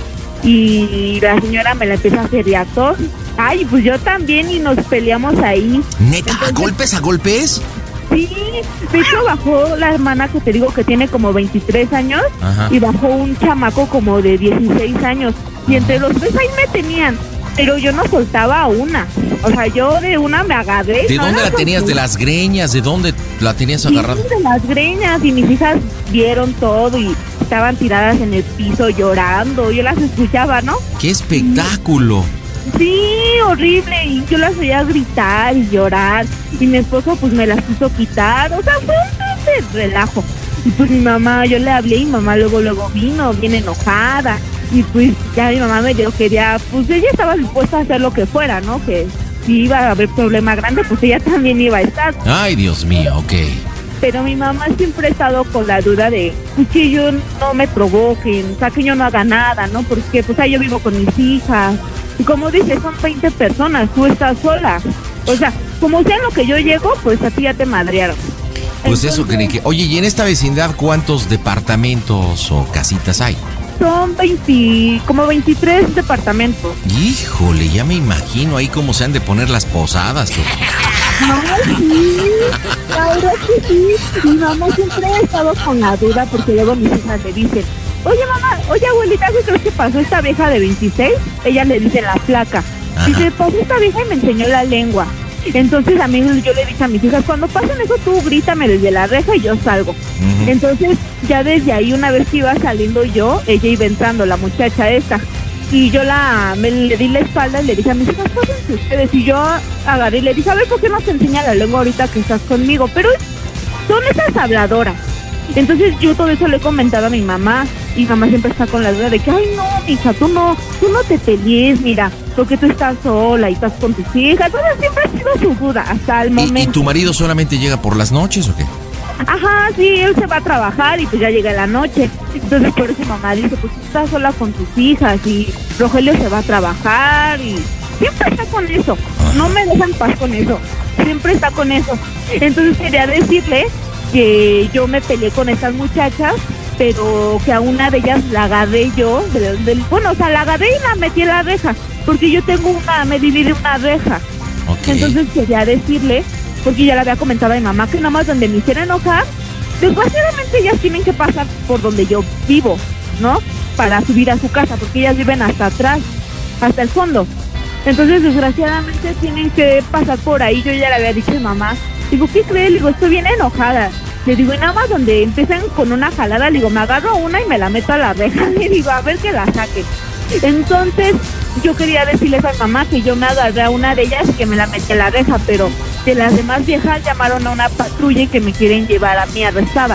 y la señora me la empieza a hacer de a tos. Ay, pues yo también y nos peleamos ahí. ¿Neta? ¿A golpes, a golpes? Sí, de hecho bajó la hermana que te digo que tiene como veintitrés años. Ajá. Y bajó un chamaco como de dieciséis años. Y entre los tres ahí me tenían, pero yo no soltaba a una. O sea, yo de una me agarré. ¿De no dónde la solté. tenías? ¿De las greñas? ¿De dónde la tenías Sí, agarrada? de las greñas, y mis hijas vieron todo y estaban tiradas en el piso llorando. Yo las escuchaba, ¿no? ¡Qué espectáculo! Sí, horrible, y yo las oía gritar y llorar, y mi esposo pues me las quiso quitar, o sea, fue un de relajo. Y pues mi mamá, yo le hablé y mi mamá luego, luego vino, bien enojada, y pues ya mi mamá me dijo que ya, pues ella estaba dispuesta a hacer lo que fuera, ¿no? Que si iba a haber problema grande, pues ella también iba a estar. Ay, Dios mío, ok. Pero mi mamá siempre ha estado con la duda de pues, que yo no me provoquen, o sea, que yo no haga nada, ¿no? Porque pues ahí yo vivo con mis hijas. Y como dices, son veinte personas, tú estás sola. O sea, como sea en lo que yo llego, pues a ti ya te madrearon. Pues eso que ni que... Oye, ¿y en esta vecindad cuántos departamentos o casitas hay? Son veinte, como veintitrés departamentos. Híjole, ya me imagino ahí cómo se han de poner las posadas. tú. No, sí, la verdad que sí. Mi mamá siempre ha estado con la duda porque luego mis hijas le dicen, oye mamá, oye abuelita, ¿qué crees que pasó esta vieja de veintiséis? Ella le dice la flaca. Dice, pasó esta vieja y me enseñó la lengua. Entonces a mí yo le dije a mis hijas, cuando pasen eso tú grítame desde la reja y yo salgo. Ujú. Entonces ya desde ahí, una vez que iba saliendo yo, ella iba entrando, la muchacha esta. Y yo la me, le di la espalda y le dije a mis hijas, pásense ustedes. Y yo agarré y le dije, a ver, ¿por qué no te enseña la lengua ahorita que estás conmigo? Pero son esas habladoras. Entonces yo todo eso le he comentado a mi mamá. Y mamá siempre está con la duda de que, ay no, mija, tú no, tú no te pelees, mira, porque tú estás sola y estás con tus hijas. Entonces siempre ha sido su duda hasta el ¿Y, momento. y tu marido solamente llega por las noches o qué? Ajá, sí, él se va a trabajar y pues ya llega la noche. Entonces por eso mamá dice, pues tú estás sola con tus hijas y Rogelio se va a trabajar y siempre está con eso. No me dejan paz con eso. Siempre está con eso. Entonces quería decirle que yo me peleé con estas muchachas, pero que a una de ellas la agarré yo, del, del- bueno, o sea, la agarré y la metí en la reja, porque yo tengo una, me dividí una reja. Entonces quería decirle, porque ya le había comentado a mi mamá, que nada más donde me hiciera enojar, desgraciadamente ellas tienen que pasar por donde yo vivo, ¿no? Para subir a su casa, porque ellas viven hasta atrás, hasta el fondo. Entonces, desgraciadamente tienen que pasar por ahí. Yo ya le había dicho a mi mamá, digo, ¿qué crees? Le digo, estoy bien enojada. Le digo, y nada más donde empiezan con una jalada, le digo, me agarro una y me la meto a la reja. Le digo, a ver que la saque. Entonces, yo quería decirles a mi mamá que yo me agarré a una de ellas y que me la metí a la reja, pero de las demás viejas llamaron a una patrulla y que me quieren llevar a mí arrestada.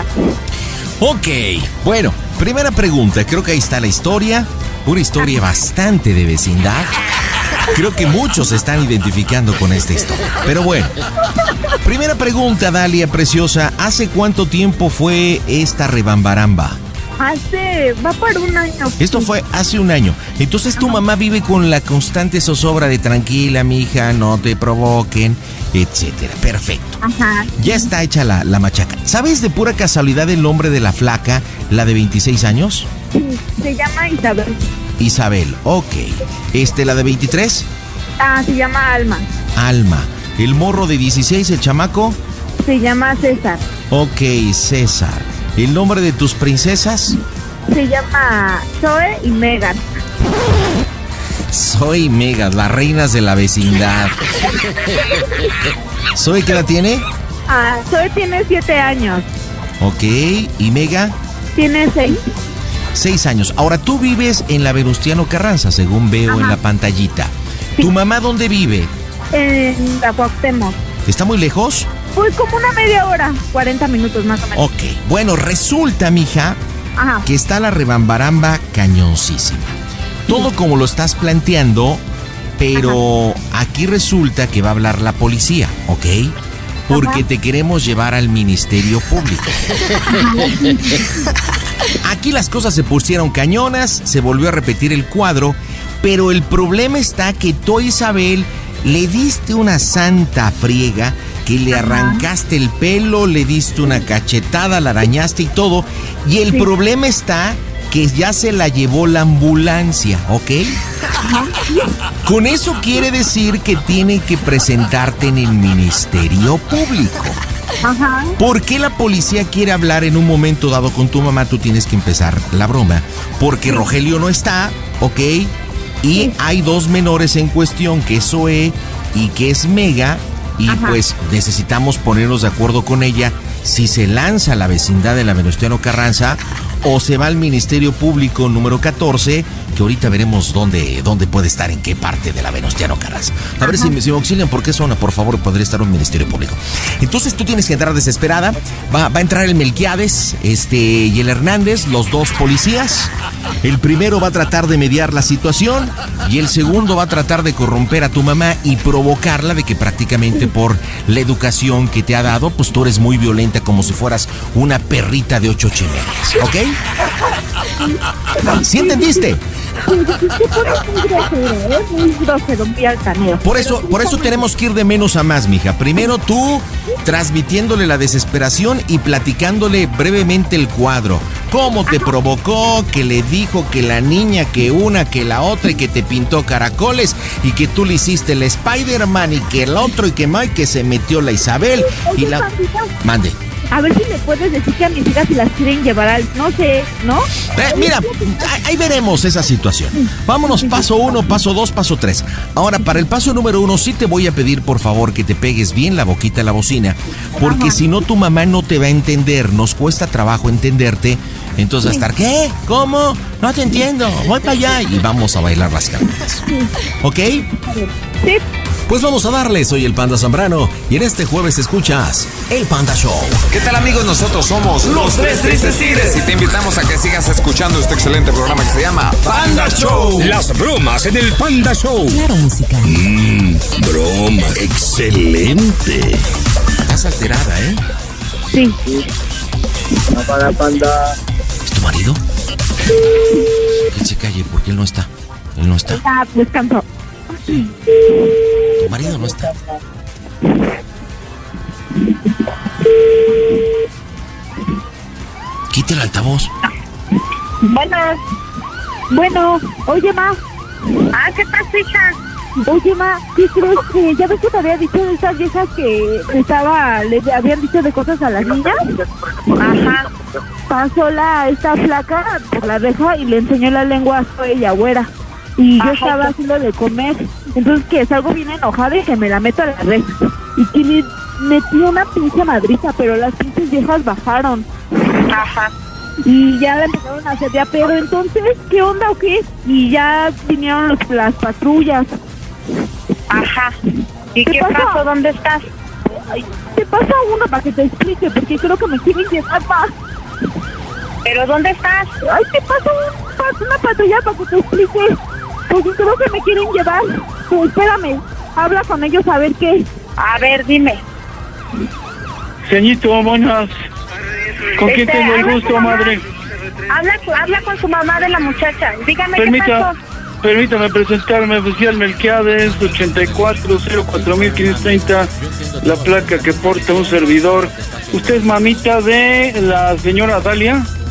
Ok, bueno, primera pregunta, creo que ahí está la historia, una historia bastante de vecindad. Creo que muchos se están identificando con esta historia, pero bueno. Primera pregunta, Dalia preciosa, ¿hace cuánto tiempo fue esta rebambaramba? Hace, va por un año. Esto fue hace un año. Entonces tu mamá vive con la constante zozobra de tranquila, mija, no te provoquen, etcétera. Perfecto. Ajá. Ya está hecha la, la machaca. ¿Sabes de pura casualidad el nombre de la flaca, la de veintiséis años? Sí, se llama Isabel. Isabel, ok. Este, la de veintitrés. Ah, se llama Alma. Alma. El morro de dieciséis, el chamaco. Se llama César. Ok, César. ¿El nombre de tus princesas? Se llama Zoe y Megan. Zoe y Megan, las reinas de la vecindad. ¿Zoe qué edad tiene? Ah, Zoe tiene siete años. Ok, ¿y Mega? Tiene seis. Seis años. Ahora, tú vives en la Venustiano Carranza, según veo Ajá. en la pantallita. Sí. ¿Tu mamá dónde vive? En la Cuauhtémoc. ¿Está muy lejos? Pues como una media hora, cuarenta minutos más o menos. Ok, bueno, resulta, mija, Ajá. que está la rebambaramba cañoncísima. Todo como lo estás planteando, pero Ajá. aquí resulta que va a hablar la policía, ¿ok? Porque Ajá. te queremos llevar al Ministerio Público. Aquí las cosas se pusieron cañonas, se volvió a repetir el cuadro, pero el problema está que tú, Isabel, le diste una santa friega, que le arrancaste el pelo, le diste una cachetada, la arañaste y todo, y el sí. problema está que ya se la llevó la ambulancia, ¿ok? Ajá. Con eso quiere decir que tienen que presentarte en el Ministerio Público. Ajá. ¿Por qué la policía quiere hablar en un momento dado con tu mamá? Tú tienes que empezar la broma. Porque sí. Rogelio no está, ¿ok? Y sí. hay dos menores en cuestión, que es Zoe y que es Mega. Y Ajá. pues necesitamos ponernos de acuerdo con ella si se lanza a la vecindad de la Venustiano Carranza o se va al Ministerio Público número catorce, que ahorita veremos dónde, dónde puede estar, en qué parte de la Venustiano Carranza. A ver si me, si me auxilian, ¿por qué zona? Por favor, podría estar un Ministerio Público. Entonces tú tienes que entrar desesperada. Va, va a entrar el Melquiades este, y el Hernández, los dos policías. El primero va a tratar de mediar la situación y el segundo va a tratar de corromper a tu mamá y provocarla de que prácticamente por la educación que te ha dado, pues tú eres muy violenta, como si fueras una perrita de ocho chimeneas, ¿ok? ¿Sí entendiste? Por eso, por eso tenemos que ir de menos a más, mija. Primero tú transmitiéndole la desesperación y platicándole brevemente el cuadro. Cómo te provocó, que le dijo que la niña, que una, que la otra, y que te pintó caracoles, y que tú le hiciste el Spider-Man, y que el otro, y que Mike, que se metió la Isabel, y la... Mande. A ver si me puedes decir que a mis hijas si las quieren llevar al... No sé, ¿no? Eh, mira, ahí veremos esa situación. Vámonos paso uno, paso dos, paso tres. Ahora, para el paso número uno, sí te voy a pedir, por favor, que te pegues bien la boquita a la bocina, porque si no, tu mamá no te va a entender. Nos cuesta trabajo entenderte. Entonces va a estar, ¿qué? ¿Cómo? No te entiendo. Voy para allá. Y vamos a bailar las carreras. ¿Ok? Sí. Pues vamos a darle, soy el Panda Zambrano y en este jueves escuchas El Panda Show. ¿Qué tal, amigos? Nosotros somos Los Tres Tristes Tigres y te invitamos a que sigas escuchando este excelente programa que se llama Panda Show. Las bromas en el Panda Show. Claro, música. Mmm, broma, excelente. Estás alterada, ¿eh? Sí. Para Panda. ¿Es tu marido? Que se calle porque él no está. Él no está. Ah, descansó. Tu marido no está. Quita el altavoz. Bueno. Bueno. Oye, ma. Ah, ¿qué pasa, hija? Oye, ma, ¿qué crees? Que ya ves que te había dicho de estas viejas que estaba, le habían dicho de cosas a las niñas. Ajá. Pasó la, esta flaca por la reja y le enseñó la lengua a su ella, güera. Y yo Ajá, estaba haciendo de comer. Entonces que salgo bien enojada y que me la meto a la reja. Y que le metí una pinche madriza, pero las pinches viejas bajaron. Ajá. Y ya la empezaron a hacer ya pedo. Entonces, ¿qué onda o qué? Y ya vinieron los, las patrullas. Ajá. ¿Y qué, qué pasó? ¿Dónde estás? Ay, te pasa uno para que te explique, porque creo que me quieren llevar más. ¿Pero dónde estás? Ay, te pasa un, una patrulla para que te explique. Porque creo que me quieren llevar. Pero espérame, habla con ellos a ver qué. A ver, dime. Señito, buenas. ¿Con quién este, tengo el gusto, madre? Habla, habla con su mamá de la muchacha. Dígame Permita, qué pasó. Permítame presentarme, oficial Melquiades, ochenta y cuatro cero cuatro mil quinientos treinta, la placa que porta un servidor. ¿Usted es mamita de la señora Dalia?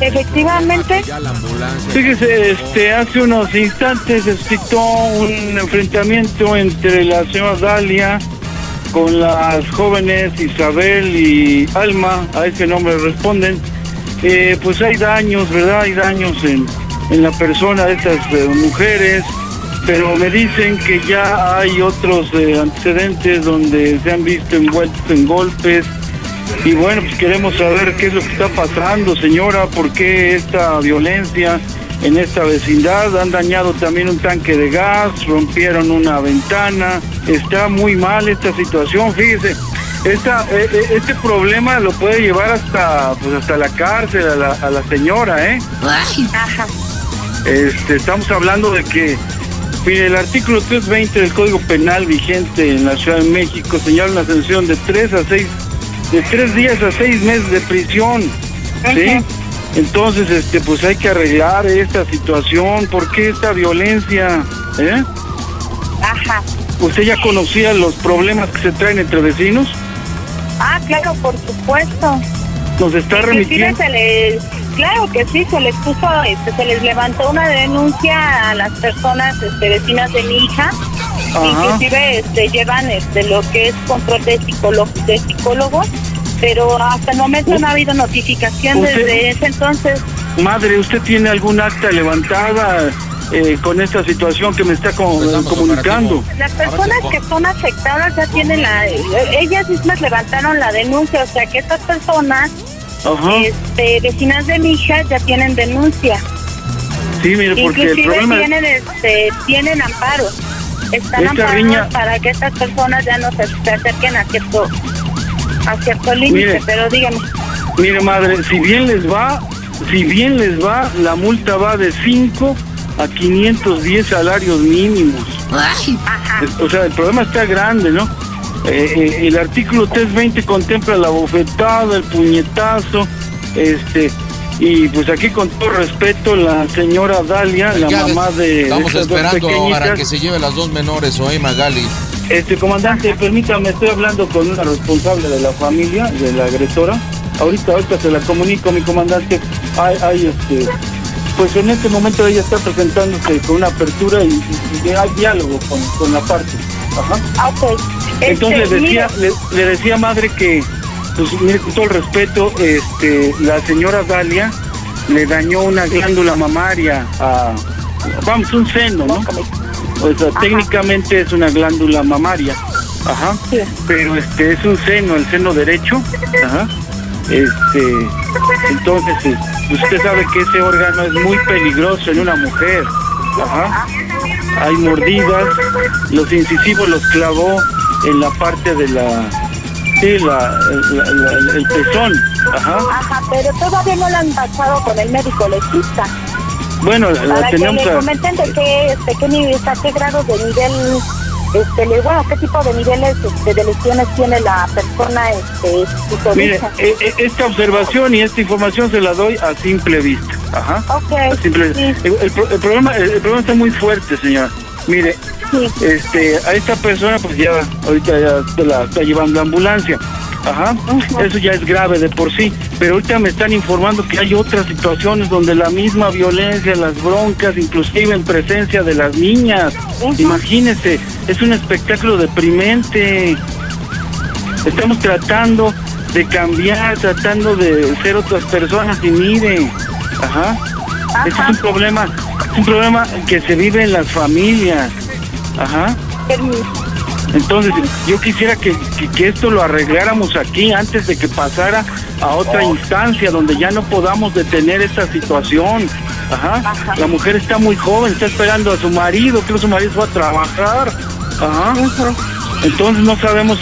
Efectivamente. Fíjese, este, hace unos instantes se suscitó un enfrentamiento entre la señora Dalia con las jóvenes Isabel y Alma, a ese nombre responden. Eh, pues hay daños, ¿verdad? Hay daños en, en la persona de estas eh, mujeres, pero me dicen que ya hay otros eh, antecedentes donde se han visto envueltos en golpes. Y bueno, pues queremos saber qué es lo que está pasando, señora, por qué esta violencia en esta vecindad. Han dañado también un tanque de gas, rompieron una ventana. Está muy mal esta situación, fíjese. Esta, eh, este problema lo puede llevar hasta pues hasta la cárcel a la, a la señora, ¿eh? Ajá. Este, estamos hablando de que, mire, el artículo trescientos veinte del Código Penal vigente en la Ciudad de México señala una sanción de tres a seis de tres días a seis meses de prisión, ¿sí? Uh-huh. Entonces, este, pues hay que arreglar esta situación. ¿Por qué esta violencia? ¿Eh? Ajá. ¿Usted ya conocía los problemas que se traen entre vecinos? Ah, claro, por supuesto. Nos está remitiendo. Se les, claro que sí, se les puso, este, se les levantó una denuncia a las personas, este, vecinas de mi hija. Ajá. Inclusive este, llevan este, lo que es control de, psicólogo, de psicólogos, pero hasta el momento no ha habido notificación ¿Usted, desde ese entonces. Madre, ¿usted tiene algún acta levantada eh, con esta situación que me está com pues comunicando? Las personas que son afectadas ya tienen la... Ellas mismas levantaron la denuncia, o sea que estas personas, este, vecinas de mi hija, ya tienen denuncia. Sí, mire, porque inclusive el problema... tienen, este, tienen amparo. Están amparados riña... para que estas personas ya no se, se acerquen a cierto, a cierto límite, pero dígame. Mire, madre, si bien les va, si bien les va, la multa va de cinco a quinientos diez salarios mínimos. Ajá. O sea, el problema está grande, ¿no? Eh, eh, el artículo trescientos veinte contempla la bofetada, el puñetazo, este... Y pues aquí con todo respeto, la señora Dalia, la ya mamá de estamos de esperando para que se lleve las dos menores, o Magali. Este, comandante, permítame, estoy hablando con una responsable de la familia, de la agresora. Ahorita, ahorita se la comunico, mi comandante. Hay, hay este, pues en este momento ella está presentándose con una apertura y, y, y hay diálogo con, con la parte. Ajá. Okay. Entonces este, le decía, le, le decía, madre, que pues mire, con todo el respeto, este, la señora Dalia le dañó una glándula mamaria a, vamos, un seno, ¿no? O sea, ajá, técnicamente es una glándula mamaria, ajá, sí, pero este es un seno, el seno derecho, ajá, este, entonces usted sabe que ese órgano es muy peligroso en una mujer, ajá, hay mordidas, los incisivos los clavó en la parte de la Sí, la, la, la, el pezón, ajá. Ajá, pero todavía no la han pasado con el médico legista. Bueno, la, la tenemos que le comenten de qué, este, qué nivel, a qué grado de nivel, este, le, bueno, qué tipo de niveles este, de lesiones tiene la persona, este, mire, eh, eh, esta observación y esta información se la doy a simple vista, ajá. Okay. A simple, sí. el, el, el problema, el, el problema está muy fuerte, señora. Mire, sí, este, a esta persona pues ya ahorita ya se la está llevando a ambulancia, ajá, uh-huh, eso ya es grave de por sí, pero ahorita me están informando que hay otras situaciones donde la misma violencia, las broncas, inclusive en presencia de las niñas, uh-huh, imagínese, es un espectáculo deprimente. Estamos tratando de cambiar, tratando de ser otras personas y mire, ajá, ajá, ese es un problema, es un problema que se vive en las familias. Ajá. Entonces, yo quisiera que, que, que esto lo arregláramos aquí antes de que pasara a otra instancia donde ya no podamos detener esta situación. Ajá. Ajá. La mujer está muy joven, está esperando a su marido, creo que su marido va a trabajar. Ajá. Ajá. Entonces no sabemos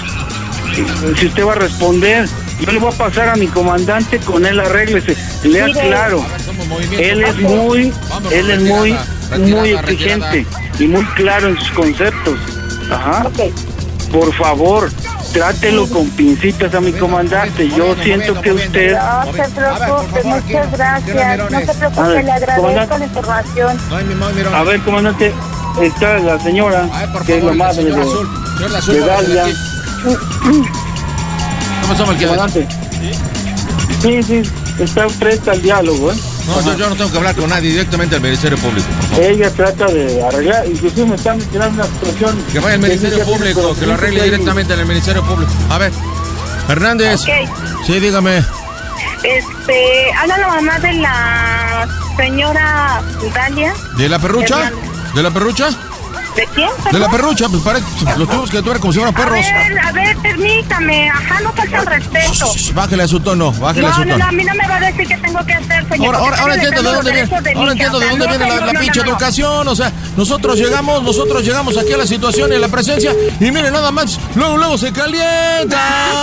si usted va a responder. Yo le voy a pasar a mi comandante, con él arréglese. Lea claro. Él es muy, él es muy, muy exigente y muy claro en sus conceptos. Ajá. Okay. Por favor, trátelo sí. con pincitas a mi comandante. Yo siento que usted... No se preocupe, muchas gracias. No se preocupe, ver, le agradezco la información. A ver, comandante, está la señora, ver, que favor, es la madre de, azul, azul, de Dalia. ¿Cómo somos el comandante? Sí, sí. está presta al diálogo, ¿eh? No, yo, yo no tengo que hablar con nadie, directamente al Ministerio Público, por favor. Ella trata de arreglar, inclusive me están mencionando una expresión. Que vaya al Ministerio Público, que lo arregle directamente en el Ministerio Público. A ver, Hernández. Okay. Sí, dígame. Este, habla la mamá de la señora Dalia. ¿De la perrucha? Hernández. ¿De la perrucha? ¿De quién? De la perrucha, pues parece, los tubos que tú eres como si fueran perros. A ver, a ver, permítame, ajá, no falta el respeto. Bájele a su tono, bájele no, a su tono. No, no, a mí no me va a decir qué tengo que hacer, señor. Ahora, ahora, ahora entiendo de dónde viene, de ahora entiendo de dónde viene la, la no, pinche no, no. educación, o sea, nosotros llegamos, nosotros llegamos aquí a la situación y a la presencia, y miren nada más, luego, luego se calienta.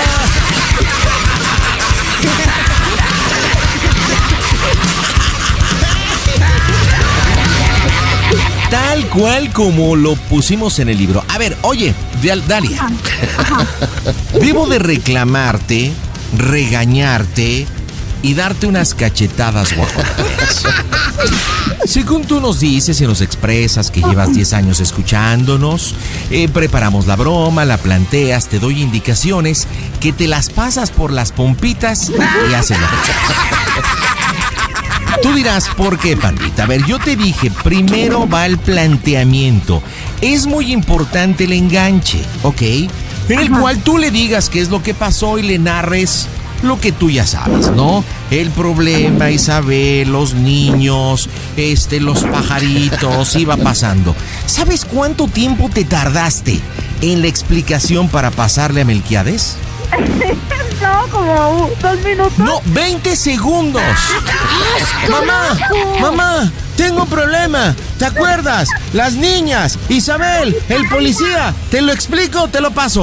Tal cual como lo pusimos en el libro. A ver, oye, Dalia, debo de reclamarte, regañarte y darte unas cachetadas guapotas. Según tú nos dices y nos expresas que llevas diez años escuchándonos, eh, preparamos la broma, la planteas, te doy indicaciones, que te las pasas por las pompitas y haces lo que quieras. Tú dirás, ¿por qué, pandita? A ver, yo te dije, primero va el planteamiento. Es muy importante el enganche, ¿ok? En el cual tú le digas qué es lo que pasó y le narres lo que tú ya sabes, ¿no? El problema, Isabel, los niños, este, los pajaritos, iba pasando. ¿Sabes cuánto tiempo te tardaste en la explicación para pasarle a Melquiades? No, como dos minutos. No, veinte segundos. Mamá, mamá, tengo un problema. ¿Te acuerdas? Las niñas, Isabel, el policía. ¿Te lo explico o te lo paso?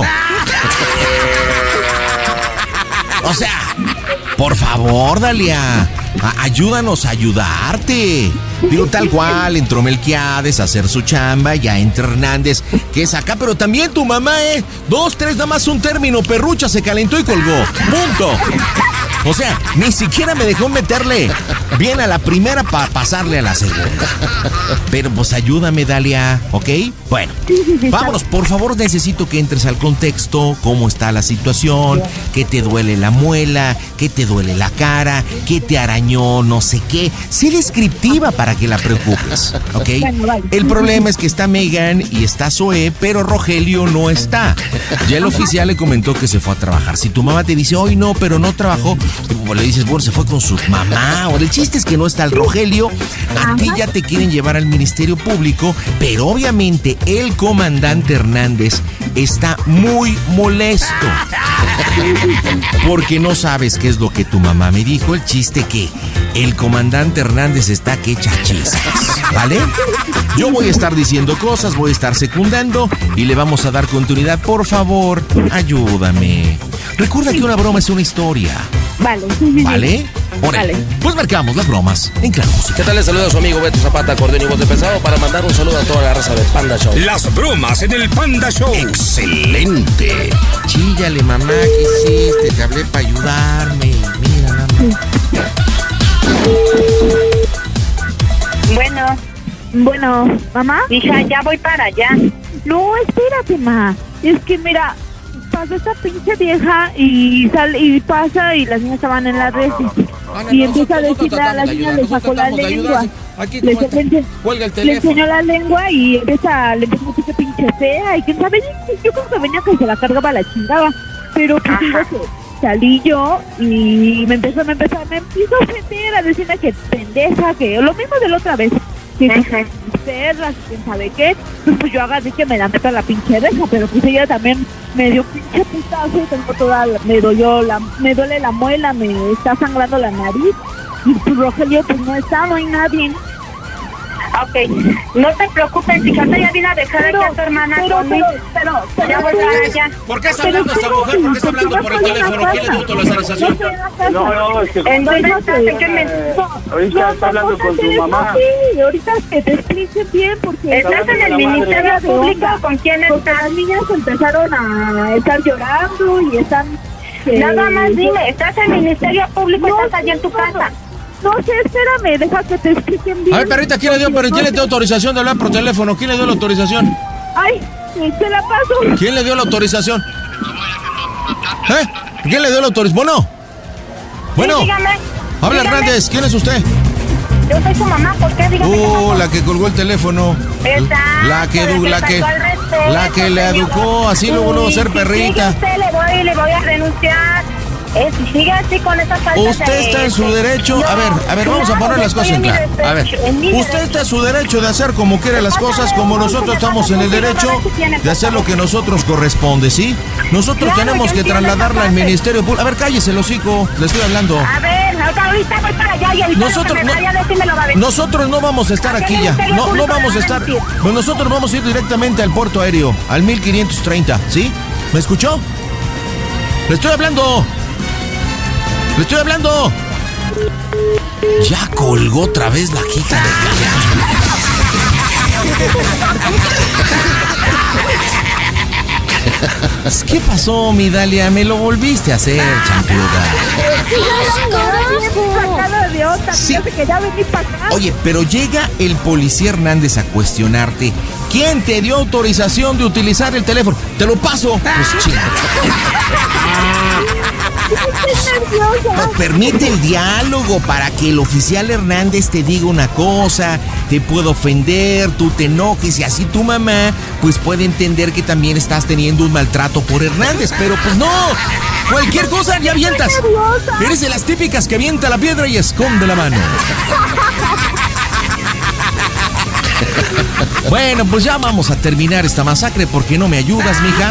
O sea, por favor, Dalia, a- ayúdanos a ayudarte. Digo, tal cual, entró Melquiades a hacer su chamba, ya entra Hernández, que es acá, pero también tu mamá, ¿eh? Dos, tres, nada más un término, perrucha, se calentó y colgó. Punto. O sea, ni siquiera me dejó meterle bien a la primera para pasarle a la segunda. Pero pues ayúdame, Dalia, ¿ok? Bueno, vámonos, por favor, necesito que entres al contexto, cómo está la situación, que te duele la muela, que te duele la cara, que te arañó no sé qué. Sé descriptiva para que la preocupes, ¿ok? El problema es que está Megan y está Zoe, pero Rogelio no está. Ya el oficial le comentó que se fue a trabajar. Si tu mamá te dice, hoy no, pero no trabajó, le dices, bueno, se fue con su mamá. O el chiste es que no está el Rogelio. A ti ya te quieren llevar al Ministerio Público, pero obviamente el comandante Hernández está muy molesto. Porque no sabes qué es lo que tu mamá me dijo. El chiste que el comandante Hernández está que echa chistes, ¿vale? Yo voy a estar diciendo cosas, voy a estar secundando y le vamos a dar continuidad. Por favor, ayúdame. Recuerda que una broma es una historia. Vale, sí, sí, sí. ¿Vale? Órale. Vale. Pues marcamos las bromas en Claro Música. ¿Qué tal? Les saluda a su amigo Beto Zapata, acordeón y voz de pesado, para mandar un saludo a toda la raza del Panda Show. Las bromas en el Panda Show. ¡Excelente! Chíllale, mamá, ¿qué hiciste? Te hablé para ayudarme. Mira, nada más. Bueno, bueno, mamá. Hija, ya voy para allá. No, espérate, ma. Es que mira, pasó esta pinche vieja y sale y pasa y las niñas estaban en la red y, y empieza a decirle a las niñas, le sacó la lengua. Aquí Le, cuelga el le teléfono. enseñó la lengua y empieza, le empezó a decir que pinche fea y quién sabe, yo creo que venía que se la cargaba, la chingaba. Pero pues digo que salí yo y me empezó, me empezó, me empezó a ofender, a decirme que pendeja, que lo mismo de la otra vez. Que perras, quién sabe qué. Pues, pues yo agarré que me la meto a la pinche oreja, pero pues ella también me dio pinche putazo, tengo toda, me dolió la, me duele la muela, me está sangrando la nariz. Y pues Rogelio pues no está, no hay nadie. Ok, no te preocupes, hija, ya vine a dejar aquí a tu hermana pero, conmigo. pero, pero, ya voy para allá. ¿Por qué está hablando esta mujer? ¿Por qué está hablando por el teléfono? ¿Quién le dio autorización? No, no, es que... ¿En dónde estás? ¿En qué me... Ahorita está hablando con tu mamá. Sí, ahorita que te expliquen bien porque... ¿Estás en el Ministerio Público? ¿Con quién estás? Las niñas empezaron a estar llorando y están... eh, Nada más dime, ¿estás en el Ministerio Público o estás allá en tu casa? No sé, espérame, deja que te expliquen bien. A ver, perrita, ¿quién le dio, pero quién le dio autorización de hablar por teléfono? ¿Quién le dio la autorización? Ay, te la paso. ¿Quién le dio la autorización? ¿Eh? ¿Quién le dio la autorización? Bueno. Bueno. Sí, dígame. Habla Hernández, ¿quién es usted? Yo soy su mamá, ¿por qué? Dígame. Oh, la que colgó el teléfono. Exacto, La que, edu- la que, la que le educó, así luego luego ser perrita. Si sigue usted, le voy, le voy a renunciar. Eh, si sigue así con esas faltas. Usted está en su derecho. A ver, a ver, vamos a poner las cosas en claro. A ver, usted está en su derecho de hacer como quiere las cosas, como nosotros estamos en el derecho de hacer lo que nosotros corresponde, ¿sí? Nosotros tenemos que trasladarla al Ministerio Público. A ver, cállese el hocico, le estoy hablando. A ver, ahorita voy para allá y el nosotros no, nosotros no vamos a estar aquí ya. No, no vamos a estar. Pues nosotros vamos a ir directamente al puerto aéreo, al mil quinientos treinta, ¿sí? ¿Me escuchó? Le estoy hablando. ¡Le estoy hablando! Ya colgó otra vez la hija de... ¿Qué pasó, mi Dalia? Me lo volviste a hacer, chancluda. Sí. Oye, pero llega el policía Hernández a cuestionarte. ¿Quién te dio autorización de utilizar el teléfono? Te lo paso. Pues chinga. Pues permite el diálogo para que el oficial Hernández te diga una cosa, te pueda ofender, tú te enojes y así tu mamá pues puede entender que también estás teniendo un maltrato por Hernández, pero pues no, cualquier cosa ya avientas. Eres de las típicas que avienta la piedra y esconde la mano. Bueno, pues ya vamos a terminar esta masacre porque no me ayudas, mija.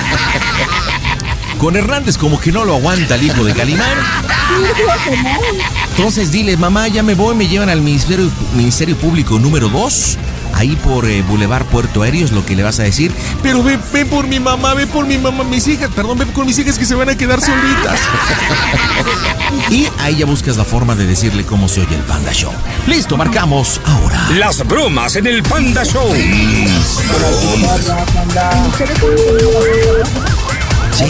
Con Hernández como que no lo aguanta el hijo de Calimán. Entonces dile, mamá, ya me voy, me llevan al Ministerio, Ministerio Público número dos, ahí por eh, Boulevard Puerto Aéreo, es lo que le vas a decir. Pero ve, ve por mi mamá, ve por mi mamá, mis hijas, perdón, ve con mis hijas que se van a quedar solitas. Y ahí ya buscas la forma de decirle cómo se oye el Panda Show. Listo, marcamos ahora. Las bromas en el Panda Show. Sí.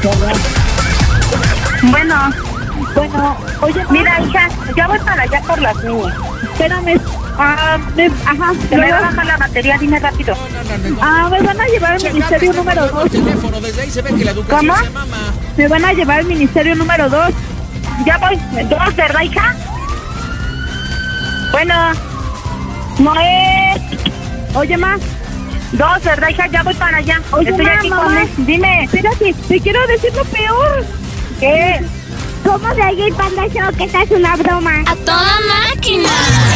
Bueno, bueno, oye, mira, hija, ya voy para allá por las niñas. Espérame. Ah, me, ajá, se me va a bajar la batería, dime rápido. Ah, me van a llevar al ministerio número dos. ¿Cómo? Me van a llevar al ministerio número dos. Ya voy, dos, ¿verdad, hija? Bueno, no es. Oye, ma. Dos, ¿verdad, hija? Ya voy para allá. Oye, estoy aquí con él. Dime. Espérate, te quiero decir lo peor. ¿Qué? ¿Cómo de ahí el Panda Show que esta es una broma? ¡A toda máquina!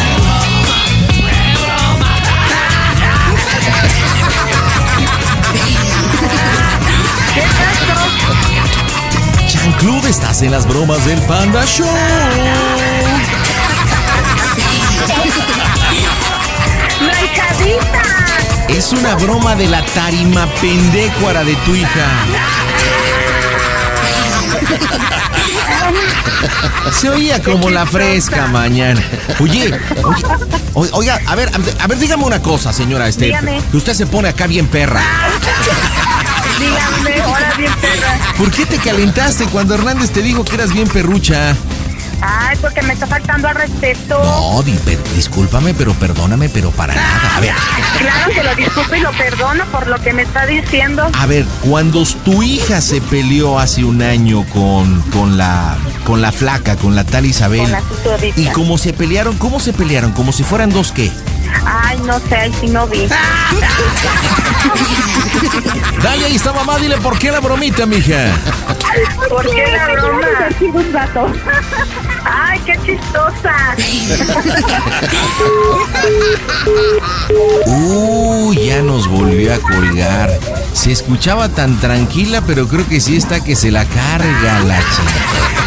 ¿Qué pasó? Chanclud, estás en las bromas del Panda Show. ¡La hijadita! Es una broma de la tarima pendécuara de tu hija. Se oía como la fresca mañana. Oye, oye, oiga, a ver, a ver, dígame una cosa, señora, este, dígame. Que usted se pone acá bien perra. Dígame, ahora bien perra. ¿Por qué te calentaste cuando Hernández te dijo que eras bien perrucha? Ay, porque me está faltando al respeto. No, di, per, discúlpame, pero perdóname, pero para nada. A ver. Claro que lo disculpo y lo perdono por lo que me está diciendo. A ver, cuando tu hija se peleó hace un año con, con la con la flaca, con la tal Isabel. Con la tutorita. ¿Y cómo se pelearon? ¿Cómo se pelearon? ¿Como si fueran dos qué? Ay, no sé, ahí sí no vi. Dale, ahí está mamá, dile por qué la bromita, mija. ¿Por qué la broma? Un rato. Ay, qué chistosa. Uy, uh, ya nos volvió a colgar. Se escuchaba tan tranquila, pero creo que sí está que se la carga la chica.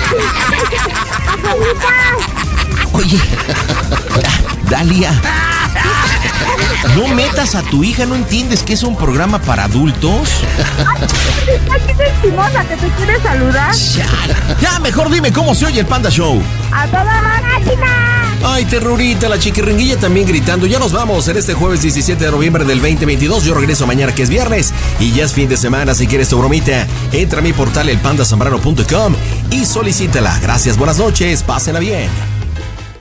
Oye, Dalia, no metas a tu hija, ¿no entiendes que es un programa para adultos? Aquí es Simona, que te quiere saludar. Ya, ya, mejor dime cómo se oye el Panda Show. ¡A toda máquina! Ay, terrorita, la chiquirringuilla también gritando. Ya nos vamos en este jueves diecisiete de noviembre del veinte veintidós. Yo regreso mañana, que es viernes, y ya es fin de semana. Si quieres tu bromita, entra a mi portal el panda zambrano punto com y solicítala. Gracias, buenas noches, pásenla bien.